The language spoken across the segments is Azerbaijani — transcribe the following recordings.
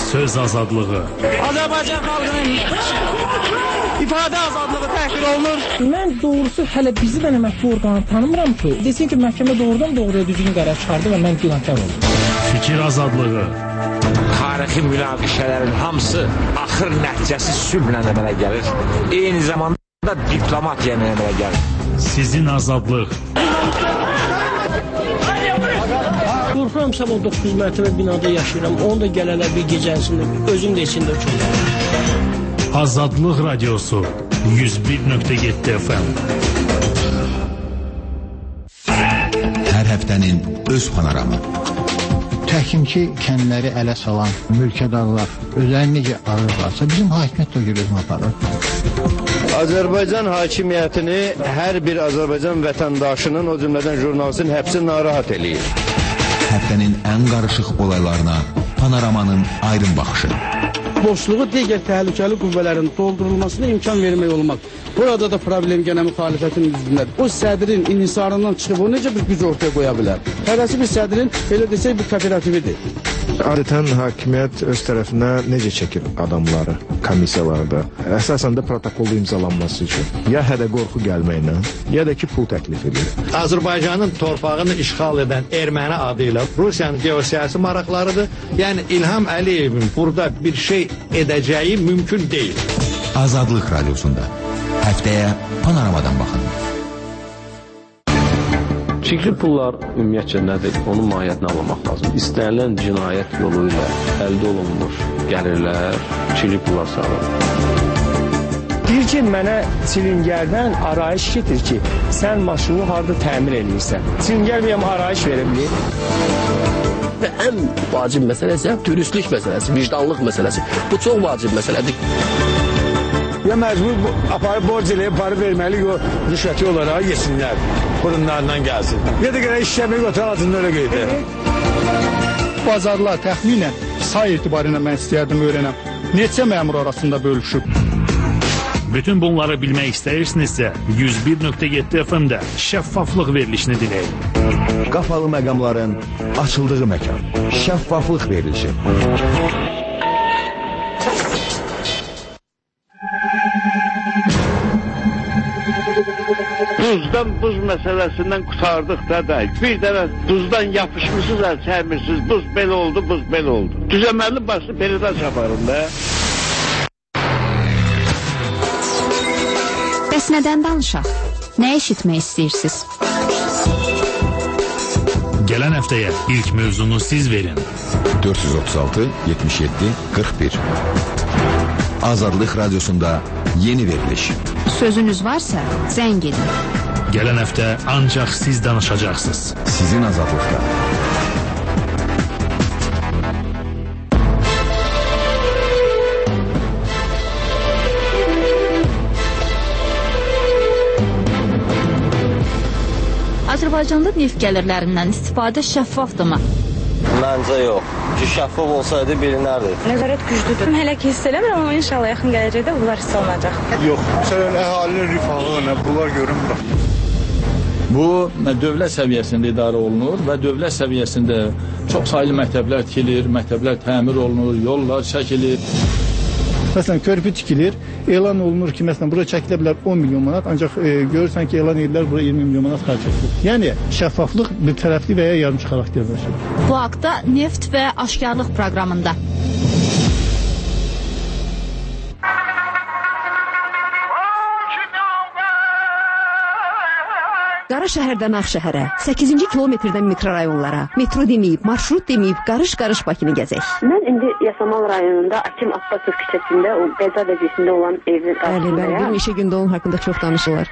Söz azadlığı. Azərbaycan xalqının ifadə azadlığı təhqir olunur. Mən doğrusu hələ bizi də məhkəmə orqanı tanımıram ki, desin ki, məhkəmə doğrudan doğruya düzgün qərar çıxardı və mən günahkar oldum. Fikir azadlığı. Tarixi münaqişələrin hamısı axır nəticəsi sülhlə əmələ gəlir. Eyni zamanda diplomatiya əmələ gəlir. Sizin azadlıq. Qorxuram, sabah 9 mərtəbə binada yaşayıram. Onu da gələrlər bir gecəsində, özüm də içində uçurum. Azadlıq Radiosu 101.7 FM. Hər həftənin öz panoramı. Təhkimki kəndləri ələ salan mülkədarlar özlərini necə arırlarsa, bizim hakimiyyət də görürüz aparır. Azərbaycan hakimiyyətini hər bir Azərbaycan vətəndaşının, o cümlədən jurnalistin həbsi narahat eləyir. Həftənin ən qarışıq olaylarına panoramanın aydın baxışı. Boşluğu digər təhlükəli qüvvələrin doldurulmasına imkan vermək olmaq. Burada da problem gənə müxalifətin üzündədir. O sədrin inhisarından çıxıb o necə bir güc ortaya qoya bilər? Hərəsi bir sədrin, belə desək, bir kooperatividir. Adətən hakimiyyət öz tərəfinə necə çəkir adamları komissiyalarda? Əsasən də protokolda imzalanması üçün. Ya hədə qorxu gəlməklə, ya da ki, pul təklif edir. Azərbaycanın torpağını işğal edən erməni adı ilə Rusiyanın geosiyasi maraqlarıdır. Yəni İlham Əliyevin burada bir şey edəcəyi mümkün deyil. Azadlıq Radiosunda həftəyə panoramadan baxın. Fikri pullar ümumiyyətcə nədir? Onun mahiyyətini anlamaq lazım. İstənilən cinayət yolu ilə əldə olunmuş gəlirlər, fikri pullar sağlar. Bir ki, mənə Çilingərdən arayış getir ki, sən maşını harada təmir edirsən. Çilingər bəyəm arayış verə bilir. Və ən vacib məsələsi dürüstlük məsələsi, vicdanlıq məsələsi. Bu çox vacib məsələdir. Ya məcbur aparıb borc eləyib, parı verməli, rüşvəti olaraq yesinlər, qurumlarından gəlsin. Ya da görə işləmək otur altında öyle qeydir. Bazarlar təxminən say etibarıyla mən istəyərdim öyrənəm. Neçə məmur arasında bölüşüb? Bütün bunları bilmək istəyirsinizsə 101.7 FM-də şəffaflıq verilişini dinləyin. Qapalı məqamların açıldığı məkan. Şəffaflıq verilişi. Buzdan buz məsələsindən qutardıq da. Bir dənə buzdan yapışmışsınız, çərmirsiniz. Buz belə oldu, buz belə oldu. Düzəməlli başlı peridaç aparın da. Bəs nədən danışaq? Nə eşitmək istəyirsiniz? Gələn həftəyə ilk mövzunu siz verin. 436 77 41. Azadlıq Radiosunda yeni veriliş. Sözünüz varsa zəng edin. Gələn həftə ancaq siz danışacaqsınız. Sizin azadlıqda. Azərbaycanda neft gəlirlərindən istifadə şəffafdırmı? Məncə yox. Şəffaf olsaydı bilinərdi. Nəzarət güclüdür. Hələ ki hiss eləmirəm, amma inşallah yaxın gələcəkdə bunlar hiss olunacaq. Yox, məsələn, əhalinin rifahı, bunlar görünmür. Bu, dövlət səviyyəsində idarə olunur və dövlət səviyyəsində çox saylı məktəblər tikilir, məktəblər təmir olunur, yollar çəkilir. Məsələn, körpü tikilir, elan olunur ki, məsələn, bura çəkilə bilər 10 milyon manat, ancaq görürsən ki, elan edirlər, bura 20 milyon manat xərc edilir. Yəni, şəffaflıq bir tərəfli və ya yarımçı xarakterdir. Bu haqda Neft və Aşkarlıq proqramında. Qaraşəhərdən Ağşəhərə, 8-ci kilometrdən mikrorayonlara, metro deməyib, marşrut deməyib, qarış-qarış Bakını gəzək. Mən indi Yasamal rayonunda Akim Abbasov küçəsində, o Bəza vəziyəsində olan evin qarşısındayam. Bir neçə gündə onun haqqında çox danışırlar.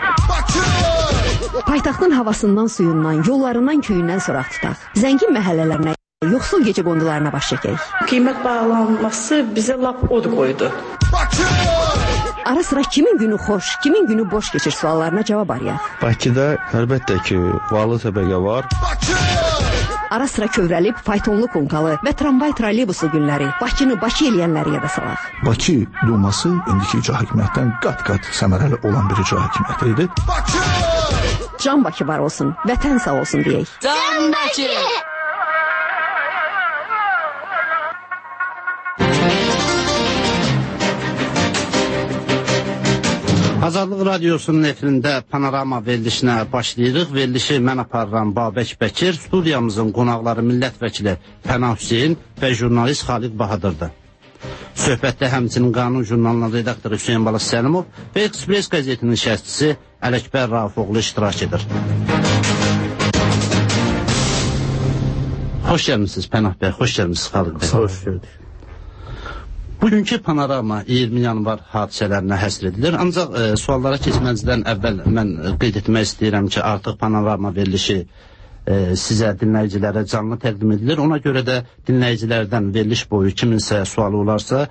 Paytaxtın havasından, suyundan, yollarından, köyündən soraq tutaq. Zəngin məhəllələrinə, yoxsul gecə qondularına baş çəkək. Qiymət bağlanması bizə lap od qoydu. Ara sıra kimin günü xoş, kimin günü boş keçir suallarına cavab arayaq. Bakıda əlbəttə ki, varlı təbəqə var. Ara sıra kövrəlib, faytonlu konkalı və tramvay trolleybusu günləri, Bakını Bakı eləyənləri yada salaq. Bakı Duması indiki icra hakimiyyətdən qat-qat səmərəli olan bir icra hakimiyyəti idi. Can Bakı var olsun, vətən sağ olsun deyək. Can Bakı! Azadlıq Radiosunun efirində Panorama verilişinə başlayırıq. Verilişi mən aparıram Babək Bəkir, studiyamızın qonaqları millət vəkili Pənah Hüseyin və jurnalist Xaliq Bahadırdır. Söhbətdə həmçinin Qanun jurnalının redaktoru Hüseyin Balas Səlimov və Express qəzetinin şərhçisi Ələkbər Raufoğlu iştirak edir. Xoş gəlmişsiniz Pənah bəy, xoş gəlmişsiniz Xaliq bəy. Xoş gördük. Bugünkü panorama 20 yanvar hadisələrinə həsr edilir. Ancaq suallara keçməzdən əvvəl mən qeyd etmək istəyirəm ki, artıq panorama verilişi sizə, dinləyicilərə canlı təqdim edilir. Ona görə də dinləyicilərdən veriliş boyu kiminsə sualı olarsa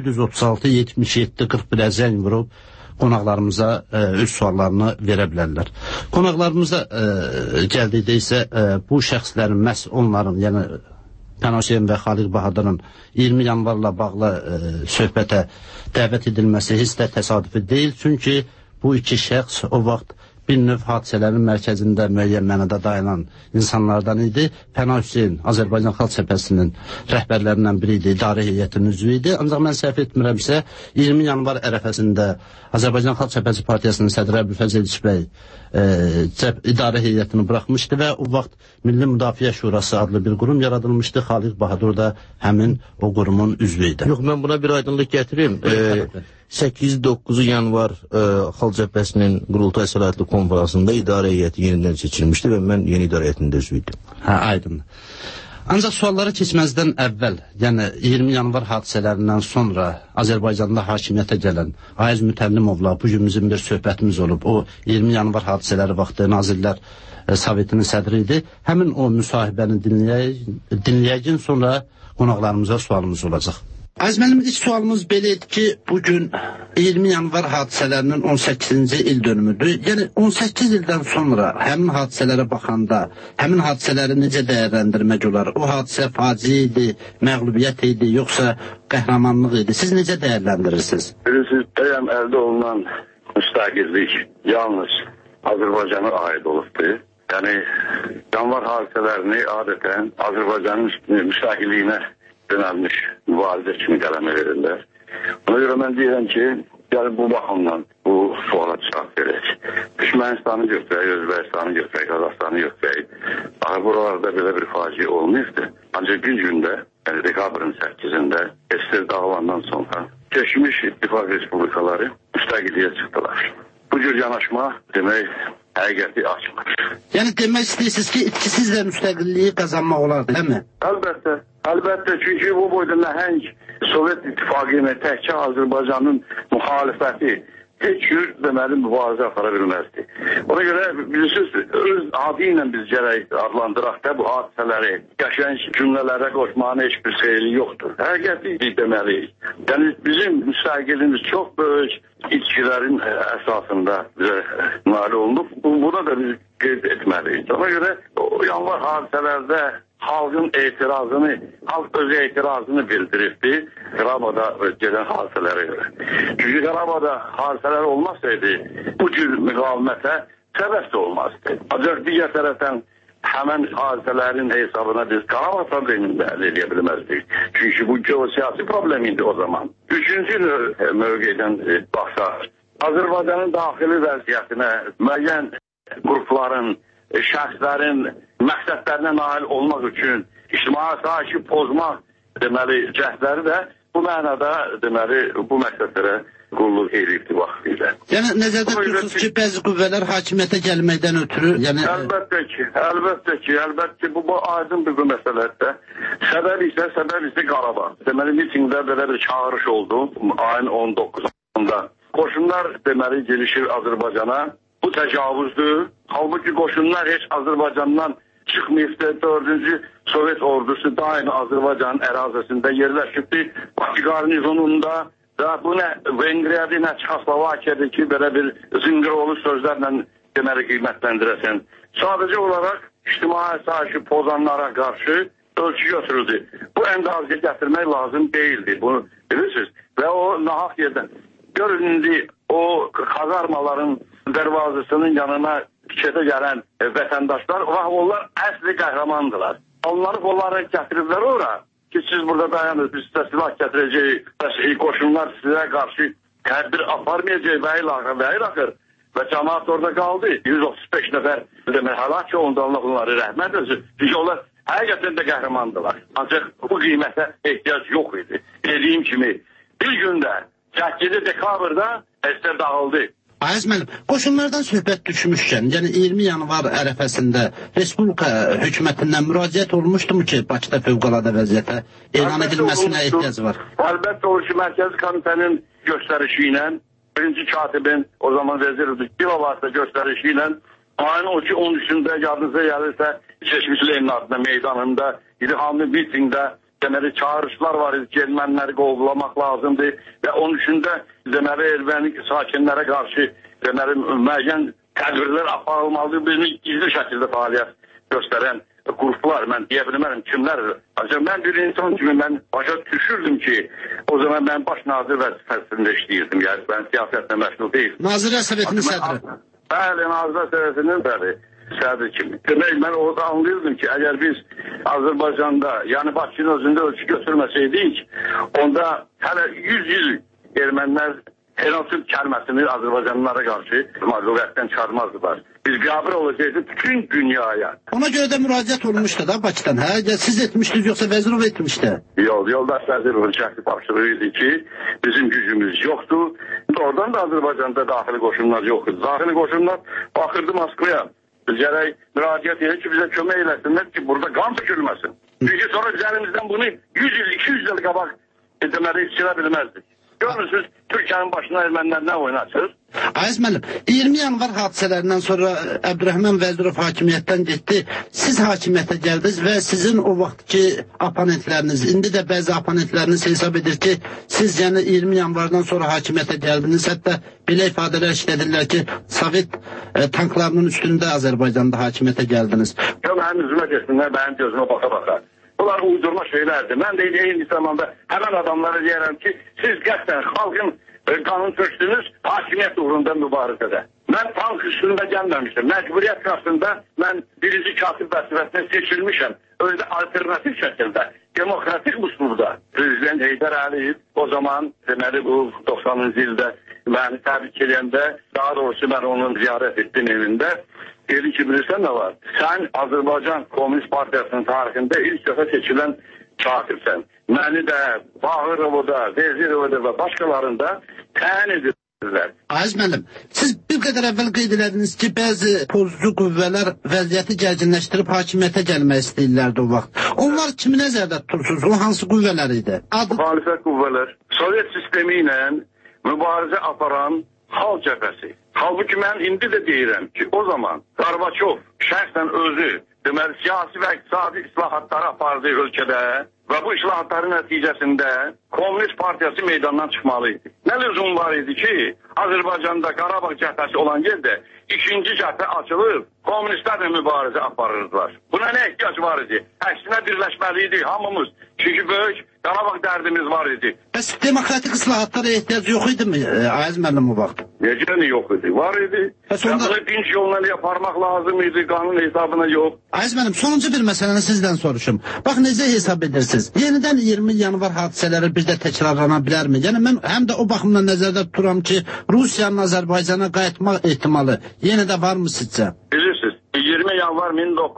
436-77-41-ə zəng vurub qonaqlarımıza öz suallarını verə bilərlər. Qonaqlarımıza gəldikdə isə bu şəxslərin məhz onların, yəni Pənah Hüseyin və Xaliq Bahadırın 20 yanvarla bağlı söhbətə dəvət edilməsi heç də təsadüfi deyil. Çünki bu iki şəxs o vaxt bir növ hadisələrin mərkəzində müəyyən mənada dayanan insanlardan idi. Pənah Hüseyin Azərbaycan Xalq Cəbhəsinin rəhbərlərindən biri idi, idarə heyətinin üzvü idi. Ancaq mən səhv etmirəmsə 20 yanvar ərəfəsində Azərbaycan Xalq Cəbhəsi Partiyasının sədri Əbülfəz Elçi bəy idarə heyətini buraxmışdı və o vaxt Milli Müdafiə Şurası adlı bir qurum yaradılmışdı. Xaliq Bahadur da həmin o qurumun üzvü idi. Yox, mən buna bir aydınlıq gətirim. 8-9 yanvar Xalq Cəbhəsinin qurultay səlahiyyətli konferansında idarə heyəti yenidən seçilmişdi və mən yeni idarə heyətinin üzvü idim. Aydındır. Ancaq suallara keçməzdən əvvəl, yəni 20 yanvar hadisələrindən sonra Azərbaycanda hakimiyyətə gələn Ayaz Mütəllimovla bugün bizim bir söhbətimiz olub. O 20 yanvar hadisələri vaxtı Nazirlər Sovetinin sədri idi. Həmin o müsahibəni dinləyəcək, sonra qonaqlarımıza sualımız olacaq. Aziz müəllim, ilk sualımız belə idi ki, bugün 20 yanvar hadisələrinin 18-ci il dönümüdür. Yəni 18 ildən sonra həmin hadisələrə baxanda, həmin hadisələri necə dəyərləndirmək olar? O hadisə faciə idi, məğlubiyyət idi, yoxsa qəhrəmanlıq idi? Siz necə dəyərləndirirsiniz? Bilirsiniz, əldə olunan müstəqillik yalnız Azərbaycana aid olubdur. Yəni, yanvar hadisələrini adətən Azərbaycanın müstəqilliyinə dönəlmiş mübarizə kimi qələmə verirlər. Ona görə mən deyirəm ki, yəni bu baxımdan bu suala cavab verək. Türkmenistanı götürək, Özbəkistanı götürək, Qazaxstanı götürək. Axı buralarda belə bir faciə olmayıbdır. Ancaq bir gündə, yəni dekabrın 8-də SSR dağılandan sonra keçmiş İttifaq Respublikaları müstəqilliyə çıxdılar. Bu cür yanaşma demək həqiqəti açmır. Yəni demək istəyirsiniz ki, itkisiz də müstəqilliyi qazanmaq olardı, değil mi? Əlbəttə. Əlbəttə, çünki bu boyda nəhəng Sovet İttifaqı təkcə Azərbaycanın müxalifəti heç cür deməli mübarizə apara bilməzdi. Ona görə bilirsiniz, öz adı ilə biz gərək adlandıraq da bu hadisələri qəşəng cümlələrə qoşmağın heç bir xeyri yoxdur. Həqiqəti deməliyik. Yəni bizim müstəqilimiz çox böyük içkilərin əsasında bizə nail olunub. Buna da biz qeyd etməliyik. Ona görə o yanvar hadisələrdə xalqın etirazını, xalq öz etirazını bildiribdi Qarabağda gedən hadisələrə görə. Çünki Qarabağda hadisələr olmasaydı, bu cür müqavimətə səbəb də olmazdı. Ancaq digər tərəfdən həmən hadisələrin hesabına biz Qarabağ problemini də əldə edə bilməzdik. Çünki bu geosiyasi problem idi o zaman. Üçüncü mövqedən baxsaq, Azərbaycanın daxili vəziyyətinə müəyyən qrupların, şəxslərin məqsədlərinə nail olmaq üçün ictimai asayişi pozmaq deməli cəhdləri də bu mənada deməli bu məqsədlərə qulluq edibdi vaxtilə. Yəni nəzərdə tutursuz ki, bəzi qüvvələr hakimiyyətə gəlməkdən ötürü, yəni əlbəttə ki, bu aydın bir məsələdir. Səbəb isə Qarabağ. Deməli mitingdə belə bir çağırış oldu ayın 19-da. Qoşunlar deməli gelişir Azərbaycana. Bu təcavüzdür. Halbuki qoşunlar heç Azərbaycandan çıxmayıbdır. 4-cü Sovet ordusu daimi Azərbaycanın ərazisində yerləşibdir. Bakı qarnizonunda və bu nə Vengriyada, nə Çexoslovakiyada ki, belə bir zınqıroğlu sözlərlə deməli qiymətləndirəsən. Sadəcə olaraq ictimai asayişi pozanlara qarşı ölçü götürüldü. Bu əndazə gətirmək lazım deyildi. Bunu bilirsiniz. Və o nahaq yerdən. Görün indi o kazarmaların dərvazısının yanına fikirdə gələn vətəndaşlar, onlar əsli qəhrəmandılar. Onları gətiriblər ora ki, siz burada dayanır, biz sizə silah gətirəcəyik, qoşunlar sizə qarşı tədbir aparmayacaq və ilaxır. Və cəmaat orada qaldı. 135 nəfər həlak olundu, Allah onları rəhmət etsin. Çünki onlar həqiqətən də qəhrəmandılar. Ancaq bu qiymətə ehtiyac yox idi. Dediyim kimi bir gündə 8 dekabrda əsər dağıldı. Aziz müəllim, qoşunlardan söhbət düşmüşkən, yəni 20 yanvar ərəfəsində Respublika hökumətindən müraciət olmuşdumu ki, Bakıda fövqəladə vəziyyətə elan edilməsinə ehtiyac var? Əlbəttə olur ki, Mərkəzi Komitənin göstərişi ilə, birinci katibin, o zaman vezir Dilavasda göstərişi ilə, ayın 13-də yadınıza gəlirsə, Çeşmişliyin adına meydanında, İlhamlı mitingdə, deməli, çağırışlar var idi ki, erməniləri qovlamaq lazımdır və 13-də deməli, erməni sakinlərə qarşı deməli, müəyyən tədbirlər aparılmalıdır. Birini gizli şəkildə fəaliyyət göstərən qruplar, mən deyə bilmərəm kimlərdir. Ancaq mən bir insan kimi mən başa düşürdüm ki, o zaman mən baş nazir vəzifəsində işləyirdim. Yəni, mən siyasətlə məşğul deyildim. Nazirlər Sovetinin sədri. Bəli, Nazirlər Sovetinin sədri. Sədri kimi. Demək, mən orada anlayırdım ki, əgər biz Azərbaycanda, yəni Bakının özündə ölçü götürməsəydik, onda hələ 100 il ermənilər genosid kəlməsini Azərbaycanlılara qarşı məğlubiyyətdən çıxarmazdılar. Biz qəbul olacaqdı bütün dünyaya. Ona görə də müraciət olmuşdu da Bakıdan, hə? Siz etmişdiniz, yoxsa Vəzirov etmişdi? Yoldaş Vəzirovun şəxsi tapşırığı idi ki, bizim gücümüz yoxdur. Oradan da Azərbaycanda daxili qoşunlar yoxdur. Daxili qoşunlar baxırdı Moskvaya. Biz gərək müraciət edir ki, bizə kömək eləsinlər ki, burada qan tökülməsin. Çünki sonra biz əlimizdən bunu 100 il, 200 il qabaq deməli, içirə bilməzdik. Görürsünüz, Türkiyənin başına ermənilər nə oynasır? Aziz müəllim, 20 yanvar hadisələrindən sonra Əbdürrəhman Vəzirov hakimiyyətdən getdi. Siz hakimiyyətə gəldiniz və sizin o vaxtki oponentləriniz, indi də bəzi oponentləriniz hesab edir ki, siz yəni 20 yanvardan sonra hakimiyyətə gəldiniz. Hətta belə ifadələr işlədirlər ki, Sovet tanklarının üstündə Azərbaycanda hakimiyyətə gəldiniz. Mənim üzümə geçsinlər, mənim gözümə baxa-baxa. Bunlar uydurma şeylərdir. Mən də eyni zamanda həmən adamlara deyərəm ki, siz qəsdən xalqın qanını tökdünüz, hakimiyyət uğrunda mübarizədə. Mən tank üstündə gəlməmişdim. Məcburiyyət qarşısında mən birinci katib vəzifəsinə seçilmişəm. Özdə alternativ şəkildə, demokratik üslubda Prezident Heydər Əliyev o zaman deməli bu 90-cı ildə məni təbrik edəndə, daha doğrusu mən onun ziyarət etdim evində. Dedi ki, bilirsən nə var? Sən Azərbaycan Komünist Partiyasının tarixində ilk dəfə seçilən katibsən. Məni də, Bağırovu da, Vezirovu da və başqalarında təyin edirlər. Aziz müəllim, siz bir qədər əvvəl qeyd elədiniz ki, bəzi pozucu qüvvələr vəziyyəti gərginləşdirib hakimiyyətə gəlmək istəyirlərdi o vaxt. Onlar kimi nəzərdə tutursunuz? O hansı qüvvələr idi? Müxalifət qüvvələr, Sovet sistemi ilə mübarizə aparan xalq cəbhəsi. Halbuki mən indi də deyirəm ki, o zaman Qarbaçov şəxsən özü deməli, siyasi və iqtisadi islahatları apardı ölkədə və bu islahatların nəticəsində Komünist Partiyası meydandan çıxmalıydı. Nə lüzum var idi ki, Azərbaycanda Qarabağ cəbhəsi olan yerdə ikinci cəbhə açılıb, komünistlərlə mübarizə aparırdılar. Buna nə ehtiyac var idi? Əksinə birləşməliydik hamımız. Çünki böyük Qarabağ dərdimiz var idi. Bəs demokratik islahatlara ehtiyac yox idi mi, Aziz müəllim o vaxt? Necə yox idi? Var idi. Bunu dinç yolla yaparmaq lazım idi, qanun hesabına yox. Aziz müəllim, sonuncu bir məsələni sizdən soruşum. Bax, necə hesab edirsiniz? Yenidən 20 yanvar hadisələri bir də təkrarlana bilərmi? Yəni, mən həm də o baxımdan nəzərdə tuturam ki, Rusiyanın Azərbaycana qayıtmaq ehtimalı yenə də var mı sizcə? Bilirsiniz, 20 yanvar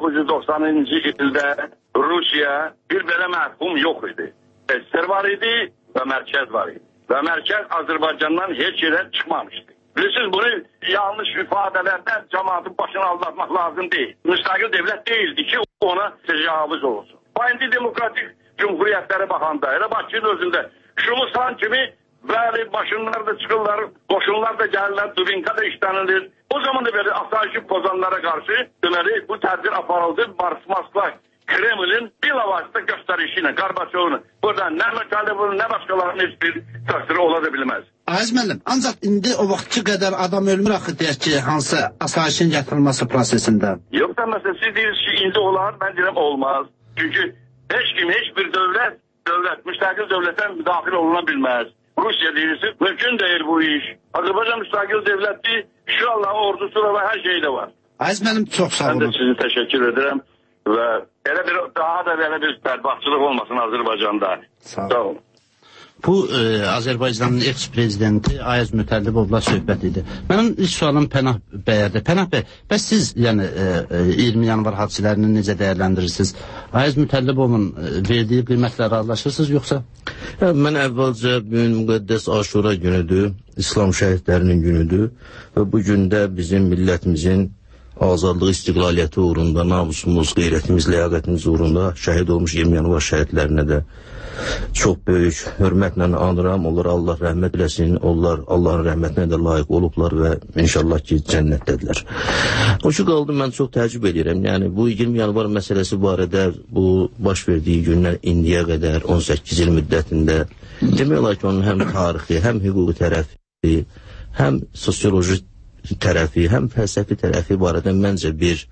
1990-cı ildə Rusiya bir belə məhkum yox idi. SSR var idi və mərkəz var idi. Və mərkəz Azərbaycandan heç yerə çıxmamışdı. Bilirsiniz, bunu yanlış ifadələrdən cəmaatın başını aldatmaq lazım deyil. Müstəqil devlət deyildi ki, ona təcavüz olsun. İndi demokratik cumhuriyyətlərə baxanda, elə Bakının özündə Şumustan kimi bəli başınlar da çıxırlar, qoşunlar da gəlirlər, Dubinka da işlənilir. O zaman da belə asayişi pozanlara qarşı deməli, bu tədbir aparıldı, Moskva Kremlin bilavasitə göstərişi ilə Qarbaçovun buradan nə Məkalevun, nə başqalarının heç bir təqsiri ola da bilməz. Aziz müəllim, ancaq indi o vaxtki qədər adam ölmür axı deyək ki, hansı asayişin gətirilməsi prosesində. Yox, məsələn, siz deyirsiniz ki, indi olar, mən deyirəm olmaz. Çünki heç kim, heç bir dövlət, müstəqil dövlətdən daxil oluna bilməz. Rusiya deyirsiniz, mümkün deyil bu iş. Azərbaycan müstəqil dövlətdir, şu Allah'ın ordusu da və hər şey də var. Aziz müəllim, çox sağ olun. Mən də sizi təşəkkür edirəm. Və elə bir daha da belə bir bədbaxtçılıq olmasın Azərbaycanda. Sağ olun. Bu Azərbaycanın eks-prezidenti Ayaz Mütəllibovla söhbət idi. Mənim ilk sualım Pənah bəyədir. Pənah bəy, bəs siz 20 yanvar hadisələrini necə dəyərləndirirsiniz? Ayaz Mütəllibovun verdiyi qiymətlə razılaşırsınız yoxsa? Mən əvvəlcə bugün müqəddəs Aşura günüdür, İslam şəhidlərinin günüdür və bu gündə bizim millətimizin azadlığı, istiqlaliyyəti uğrunda, namusumuz, qeyrətimiz, ləyaqətimiz uğrunda şəhid olmuş 20 yanvar şəhidlərinə də çox böyük hörmətlə anıram. Onlar Allah rəhmət eləsin, onlar Allahın rəhmətinə də layiq olublar və inşallah ki, cənnətdədirlər. O ki, qaldı, mən çox təəccüb edirəm. Yəni, bu 20 yanvar məsələsi barədə bu baş verdiyi gündən indiyə qədər 18 il müddətində demək olar ki, onun həm tarixi, həm hüquqi tərəfi, həm sosioloji tərəfi, həm fəlsəfi tərəfi barədə məncə bir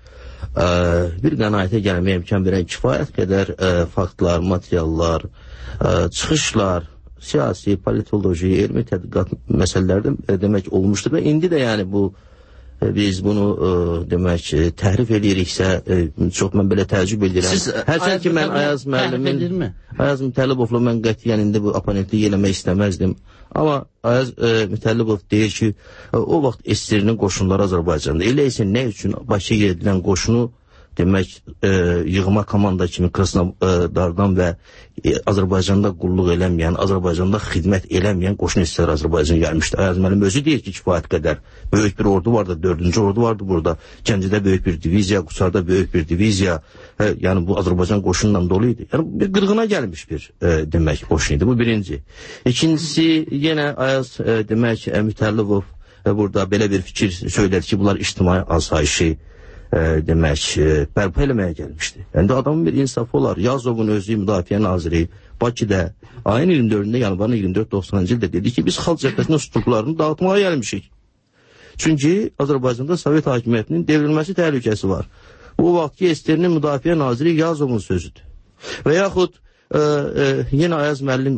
qənaətə gəlməyə imkan verən kifayət qədər faktlar, materiallar, çıxışlar, siyasi, politoloji, elmi tədqiqat məsələlərdə demək olmuşdur və indi də yəni bu biz bunu demək təhrif ediriksə çox mən belə təəccüb edirəm. Hərçənd ki mən Ayaz müəllimin Ayaz Mütəllibovla mən qətiyyən indi bu oponentlik eləmək istəməzdim. Amma Ayaz Mütəllibov deyir ki, o vaxt SSR-nin qoşunları Azərbaycanda. Elə isə nə üçün Bakıya gedilən qoşunu demək yığma komanda kimi Krasnodardan və Azərbaycanda qulluq eləməyən, Azərbaycanda xidmət eləməyən qoşun hissələr Azərbaycana gəlmişdir. Ayaz müəllim özü deyir ki, kifayət qədər böyük bir ordu vardı, 4-cü ordu vardı burada. Gəncədə böyük bir diviziya, Qusarda böyük bir diviziya, yəni bu Azərbaycan qoşunla dolu idi. Yəni bir qırğına gəlmiş bir demək qoşun idi. Bu birinci. İkincisi, yenə Ayaz demək Mütəllibov burada belə bir fikir söylədi ki, bunlar ictimai asayişi demək, bərpa eləməyə gəlmişdi. Yəni, adamın bir insafı olar. Yazovun özü müdafiə naziri Bakıda ayın 24-də, yanvarın 24-90-cı ildə dedi ki, biz xalq cəbhəsinin strukturlarını dağıtmağa gəlmişik. Çünki Azərbaycanda Sovet hakimiyyətinin devrilməsi təhlükəsi var. Bu vaxtki SSR-nin müdafiə naziri Yazovun sözüdür. Və yaxud yenə Ayaz müəllim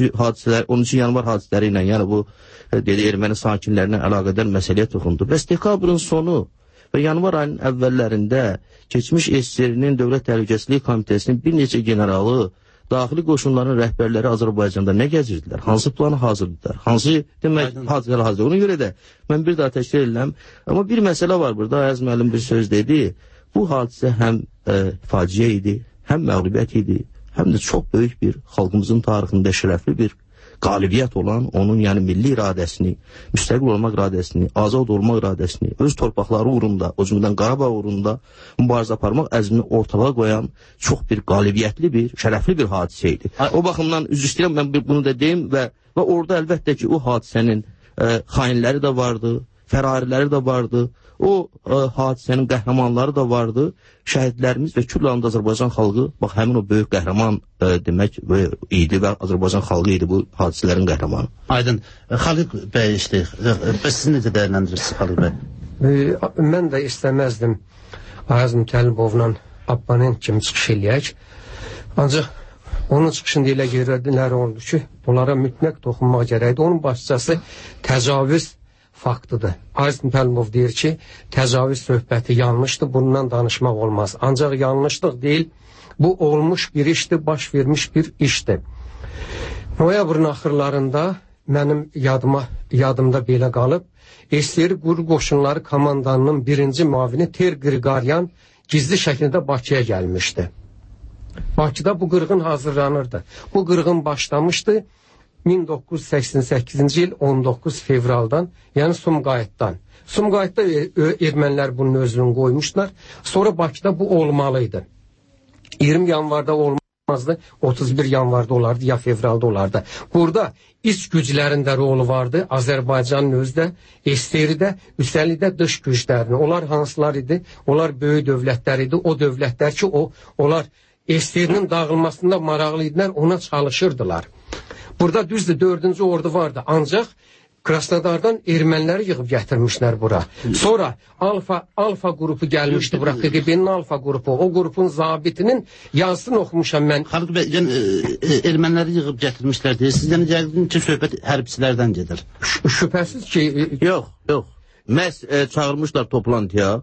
13 yanvar hadisələri ilə, yəni bu dedi, erməni sakinlərinə əlaqədar məsələyə toxundu. Bəs dekabrın sonu və yanvar ayının əvvəllərində keçmiş SSR-nin Dövlət Təhlükəsizlik Komitəsinin bir neçə generalı, daxili qoşunların rəhbərləri Azərbaycanda nə gəzirdilər? Hansı planı hazırdılar? Hansı demək hadisələr hazırdır? Ona görə də mən bir daha təkrar edirəm. Amma bir məsələ var burada, Ayaz müəllim bir söz dedi. Bu hadisə həm faciə idi, həm məğlubiyyət idi, həm də çox böyük bir xalqımızın tarixində şərəfli bir qalibiyyət olan, onun yəni milli iradəsini, müstəqil olmaq iradəsini, azad olmaq iradəsini, öz torpaqları uğrunda, o cümlədən Qarabağ uğrunda mübarizə aparmaq əzmini ortalığa qoyan çox bir qalibiyyətli bir, şərəfli bir hadisə idi. O baxımdan üzr istəyirəm, mən bunu da deyim və orada əlbəttə ki, o hadisənin xainləri də vardı, fərariləri də vardı, o hadisənin qəhrəmanları da vardı, şəhidlərimiz və küllanda Azərbaycan xalqı, bax, həmin o böyük qəhrəman demək idi və Azərbaycan xalqı idi bu hadisələrin qəhrəmanı. Aydın, Xalid bəy işte, bəs siz necə dəyərləndirirsiniz Xalid bəy? Mən də istəməzdim Ayaz Mütəllibovla abonent kimi çıxış eləyək. Ancaq onun çıxışında elə qeyrədilər oldu ki, bunlara mütləq toxunmaq gərəkdir. Onun başçası təcavüz faktıdır. Ayaz Mütəllibov deyir ki, təcavüz söhbəti yanlışdır, bundan danışmaq olmaz. Ancaq yanlışlıq deyil, bu olmuş bir işdir, baş vermiş bir işdir. Noyabrın axırlarında mənim yadımda belə qalıb, SSR Quru Qoşunları komandanının birinci müavini Ter Qriqaryan gizli şəkildə Bakıya gəlmişdi. Bakıda bu qırğın hazırlanırdı. Bu qırğın başlamışdı 1988-ci il 19 fevraldan, yəni Sumqayıtdan. Sumqayıtda ermənilər bunun özünü qoymuşlar. Sonra Bakıda bu olmalıydı. 20 yanvarda olmazdı, 31 yanvarda olardı, ya fevralda olardı. Burada iç güclərin də rolu vardı, Azərbaycanın özdə, SSR-də, üstəlik də dış güclərini. Onlar hansılar idi? Onlar böyük dövlətlər idi. O dövlətlər ki, onlar SSR-nin dağılmasında maraqlı idilər, ona çalışırdılar. Burada düzdür, 4-cü ordu vardı, ancaq Krasnodardan erməniləri yığıb gətirmişlər bura. Sonra alfa qrupu gəlmişdi bura, KGB-nin alfa qrupu, o qrupun zabitinin yazısını oxumuşam mən. Xalq bəy, erməniləri yığıb gətirmişlər deyə, siz yəni yəqin ki, söhbət hərbçilərdən gedir. Şübhəsiz ki... Yox. Məhz çağırmışlar toplantıya.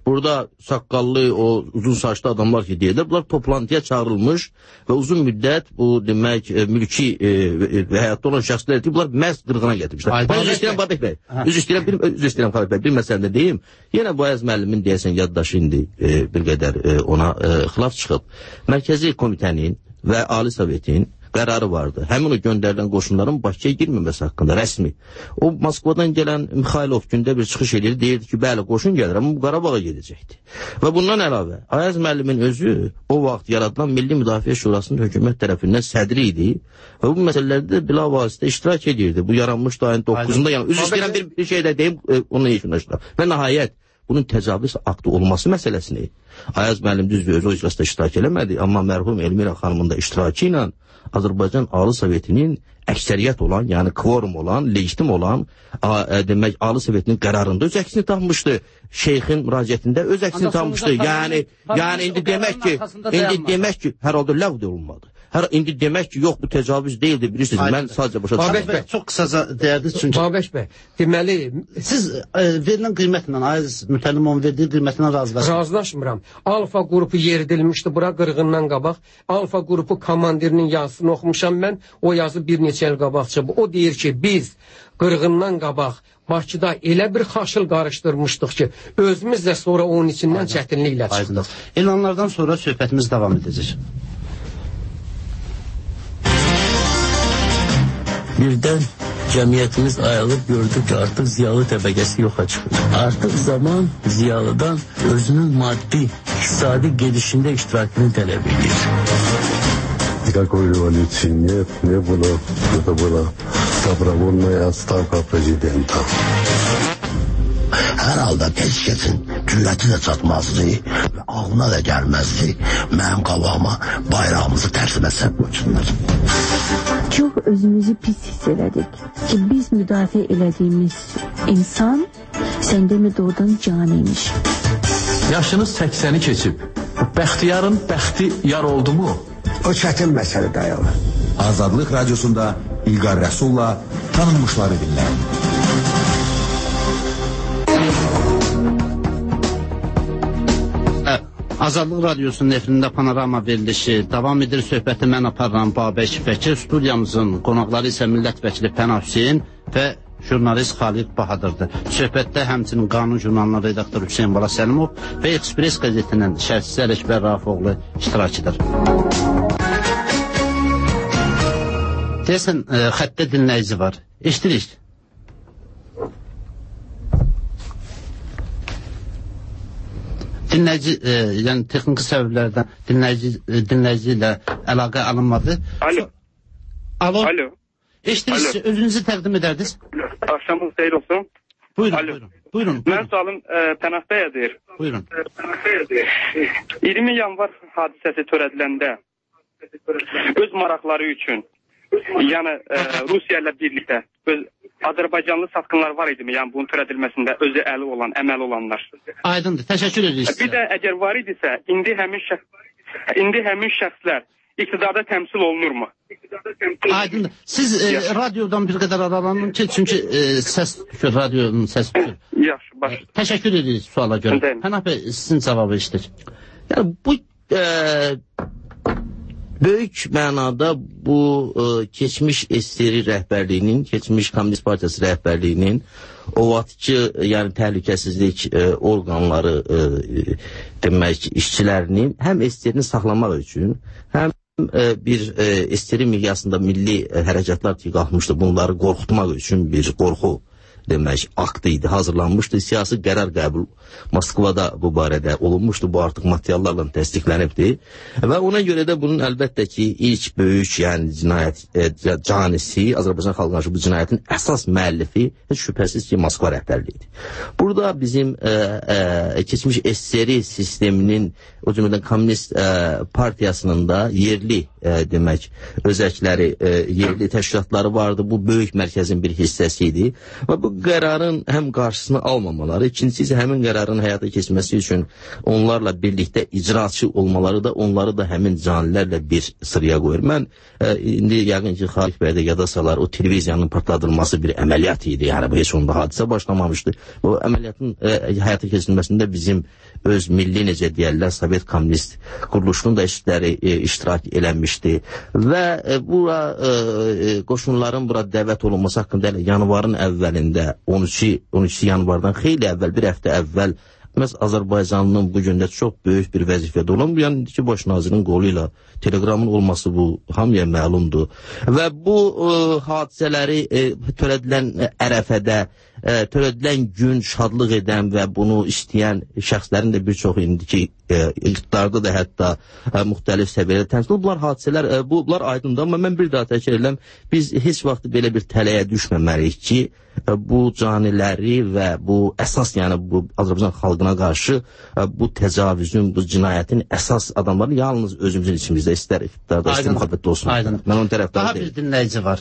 burada saqqallı, o uzun saçlı adamlar ki deyirlər, bunlar toplantıya çağırılmış və uzun müddət bu demək mülki və həyatda olan şəxslər ki, bunlar məhz qırğına gətirmişlər. Üzr istəyirəm Babək bəy. Üzr istəyirəm Xalid bəy. Bir məsələdə deyim. Yenə bu Ayaz müəllimin deyəsən yaddaşı indi bir qədər ona xilaf çıxıb. Mərkəzi komitənin və Ali Sovetin qərarı vardı. Həmin o göndərilən qoşunların Bakıya girməməsi haqqında rəsmi. O Moskvadan gələn Mikhailov gündə bir çıxış edir, deyirdi ki, bəli, qoşun gəlir, amma bu Qarabağa gedəcəkdi. Və bundan əlavə, Ayaz müəllimin özü o vaxt yaradılan Milli Müdafiə Şurasının hökumət tərəfindən sədri idi və bu məsələlərdə bilavasitə iştirak edirdi. Bu yaranmışdı ayın 9-unda. Yəni, üzr istəyirəm bir şey də deyim, onunla yekunlaşdıraq. Və nəhayət, bunun təcavüz aktı olması məsələsini Ayaz müəllim düzdür, özü o iclasda iştirak eləmədi, amma mərhum Elmira xanımın da iştirakı ilə Azərbaycan Ali Sovetinin əksəriyyət olan, yəni kvorum olan, legitim olan demək Ali Sovetinin qərarında öz əksini tapmışdı. Şeyxin müraciətində öz əksini tapmışdı. Yəni indi demək ki, hər halda ləğv olunmadı. İndi demək ki, yox, bu təcavüz deyildi, bilirsiniz, mən sadəcə başa düşürəm. Babək bəy, çox qısaca deyərdiniz çünki. Babək bəy, deməli, siz verilən qiymətlə, Ayaz Mütəllimovun verdiyi qiymətlə razılaşmıram. Razılaşmıram. Alfa qrupu yeridilmişdi bura qırğından qabaq. Alfa qrupu komandirinin yazısını oxumuşam mən. O yazı bir neçə il qabaqca. O deyir ki, biz qırğından qabaq Bakıda elə bir xaşıl qarışdırmışdıq ki, özümüz də sonra onun içindən çətinliklə çıxdıq. Elanlardan sonra söhbətimiz davam edəcək. Birdən cəmiyyətimiz ayılıb gördü ki, artıq ziyalı təbəqəsi yoxa çıxır. Artıq zaman ziyalıdan özünün maddi, iqtisadi gedişində iştirakını tələb edir. Никакой революции нет, не было. Это была добровольная отставка президента. Hər halda heç kəsin cürəti də çatmazdı və ağlına da gəlməzdi mənim qabağıma bayrağımızı tərsimə səb qoysunlar. Çox özümüzü pis hiss elədik ki, biz müdafiə elədiyimiz insan səndəmi doğrudan canıymış. Yaşınız 80'i keçib. Bəxtiyarın bəxti yar oldu mu? O çətin məsələ dayalı. Azadlıq Radiosunda İlqar Rəsulla tanınmışları dinləyin. Azadlıq Radiosunun efirində panorama verilişi davam edir. Söhbəti mən aparıram Babək Bəkir. Studiyamızın qonaqları isə millət vəkili Pənah Hüseyin və jurnalist Xalid Bahadırdır. Söhbətdə həmçinin Qanun jurnalının redaktoru Hüseyin Bala Səlimov və Express qəzetinin şərhçisi Ələkbər Rafifoğlu iştirak edir. Deyəsən, xəttə dinləyici var. Eşdirik. Dinləyici, yəni texniki səbəblərdən dinləyici ilə əlaqə alınmadı. Alo. Alo. Alo. Eşdirirsiniz, özünüzü təqdim edərdiniz. Axşamınız xeyir olsun. Buyurun. Mən sualım Pənah bəyə Buyurun. 20 yanvar hadisəsi törədiləndə öz maraqları üçün, yəni Rusiya ilə birlikdə Azərbaycanlı satqınlar var idimi? Yəni bunun törədilməsində özü əməli olanlar. Aydındır. Təşəkkür edirik. Bir də əgər var idisə, indi həmin şəxslər iqtidarda təmsil olunurmu? Aydındır. Siz radiodan bir qədər aralanın ki, çünki səs düşür, radionun səsi düşür. Yaxşı, baş. Təşəkkür edirik suala görə. Pənah bəy, sizin cavabı işdir. Yəni bu böyük mənada bu keçmiş SSR rəhbərliyinin, keçmiş Komünist Partiyası rəhbərliyinin o vaxtki yəni təhlükəsizlik orqanları demək işçilərinin həm SSR-ni saxlamaq üçün, həm bir SSR miqyasında milli hərəkatlar ki qalxmışdı, bunları qorxutmaq üçün bir qorxu demək aktı idi, hazırlanmışdı. Siyasi qərar qəbul Moskvada bu barədə olunmuşdu. Bu artıq materiallarla təsdiqlənibdi. Və ona görə də bunun əlbəttə ki, ilk böyük, yəni cinayət canisi, Azərbaycan xalqına qarşı bu cinayətin əsas müəllifi heç şübhəsiz ki, Moskva rəhbərliyidir. Burada bizim keçmiş SSR sisteminin, o cümlədən Komünist Partiyasının da yerli demək, özəkləri, yerli təşkilatları vardı. Bu böyük mərkəzin bir hissəsi idi. Və bu qərarın həm qarşısını almamaları, ikincisi isə həmin qərarın həyata keçməsi üçün onlarla birlikdə icraçı olmaları da onları da həmin canilərlə bir sıraya qoyur. Mən indi yəqin ki, Xalq bəy də yada salar, o televiziyanın partladılması bir əməliyyat idi. Yəni bu heç onda hadisə başlamamışdı. Bu əməliyyatın həyata keçirilməsində bizim öz milli, necə deyərlər, Sovet Kommunist quruluşunun da iştirak eləmişdi və bura qoşunların bura dəvət olunması haqqında yanvarın əvvəlində 13 yanvardan xeyli əvvəl, bir həftə əvvəl məhz Azərbaycanın bu gündə çox böyük bir vəzifədə olan, yəni ki, baş nazirin qolu ilə telegramın olması bu hamıya məlumdur və bu hadisələri törədilən ərəfədə, törədilən gün şadlıq edən və bunu istəyən şəxslərin də bir çoxu indiki iqtidarda da hətta müxtəlif səviyyədə təmsil olunur. Bunlar hadisələr, bunlar aydındır, amma mən bir daha təkrar edirəm, biz heç vaxt belə bir tələyə düşməməliyik ki, bu caniləri və bu əsas, yəni bu Azərbaycan xalqına qarşı bu təcavüzün, bu cinayətin əsas adamları yalnız özümüzün içimizdə, istər iqtidarda, istər müxalifətdə olsun. Mən onun tərəfdarı deyim. Daha bir dinləyici var.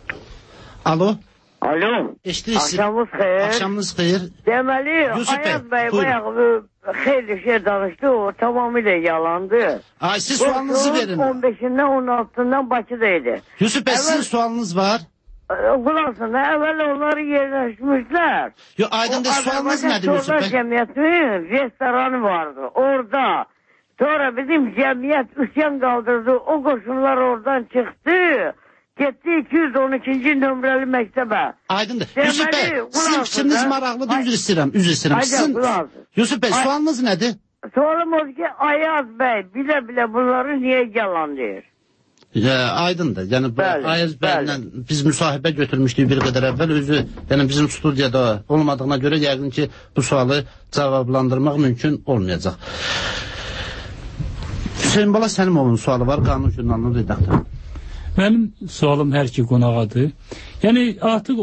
Alo. Alo. Eşitlirsiniz. Axşamınız xeyir. Axşamınız xeyir. Deməli, Ayaz bəy bayağı xeyli şey danışdı, o tamamilə yalandı. Ay, siz sualınızı verin. 15-dən 16-dan Bakıdaydı. Yusuf bəy, sizin sualınız var. Qulasında əvvəl onları yerləşmişlər. Yo, aydın sualınız nədir Yusuf bəy? Orada cəmiyyətin restoranı vardı, orada. Sonra bizim cəmiyyət üsyan qaldırdı, o qoşunlar oradan çıxdı. Getdi 212-ci nömrəli məktəbə. Aydındır. Yusuf bəy, sizin fikriniz maraqlıdır, üzr istəyirəm. Yusuf bəy, sualınız nədir? Sualım odur ki, Ayaz bəy bilə-bilə bunları niyə yalan deyir? Aydındır. Yəni Ayaz bəylə biz müsahibə götürmüşdük bir qədər əvvəl. Özü, yəni bizim studiyada olmadığına görə yəqin ki, bu sualı cavablandırmaq mümkün olmayacaq. Hüseyin Bala Səlimovun sualı var, Qanun jurnalının redaktoru. Mənim sualım hər iki qonağadır. Yəni artıq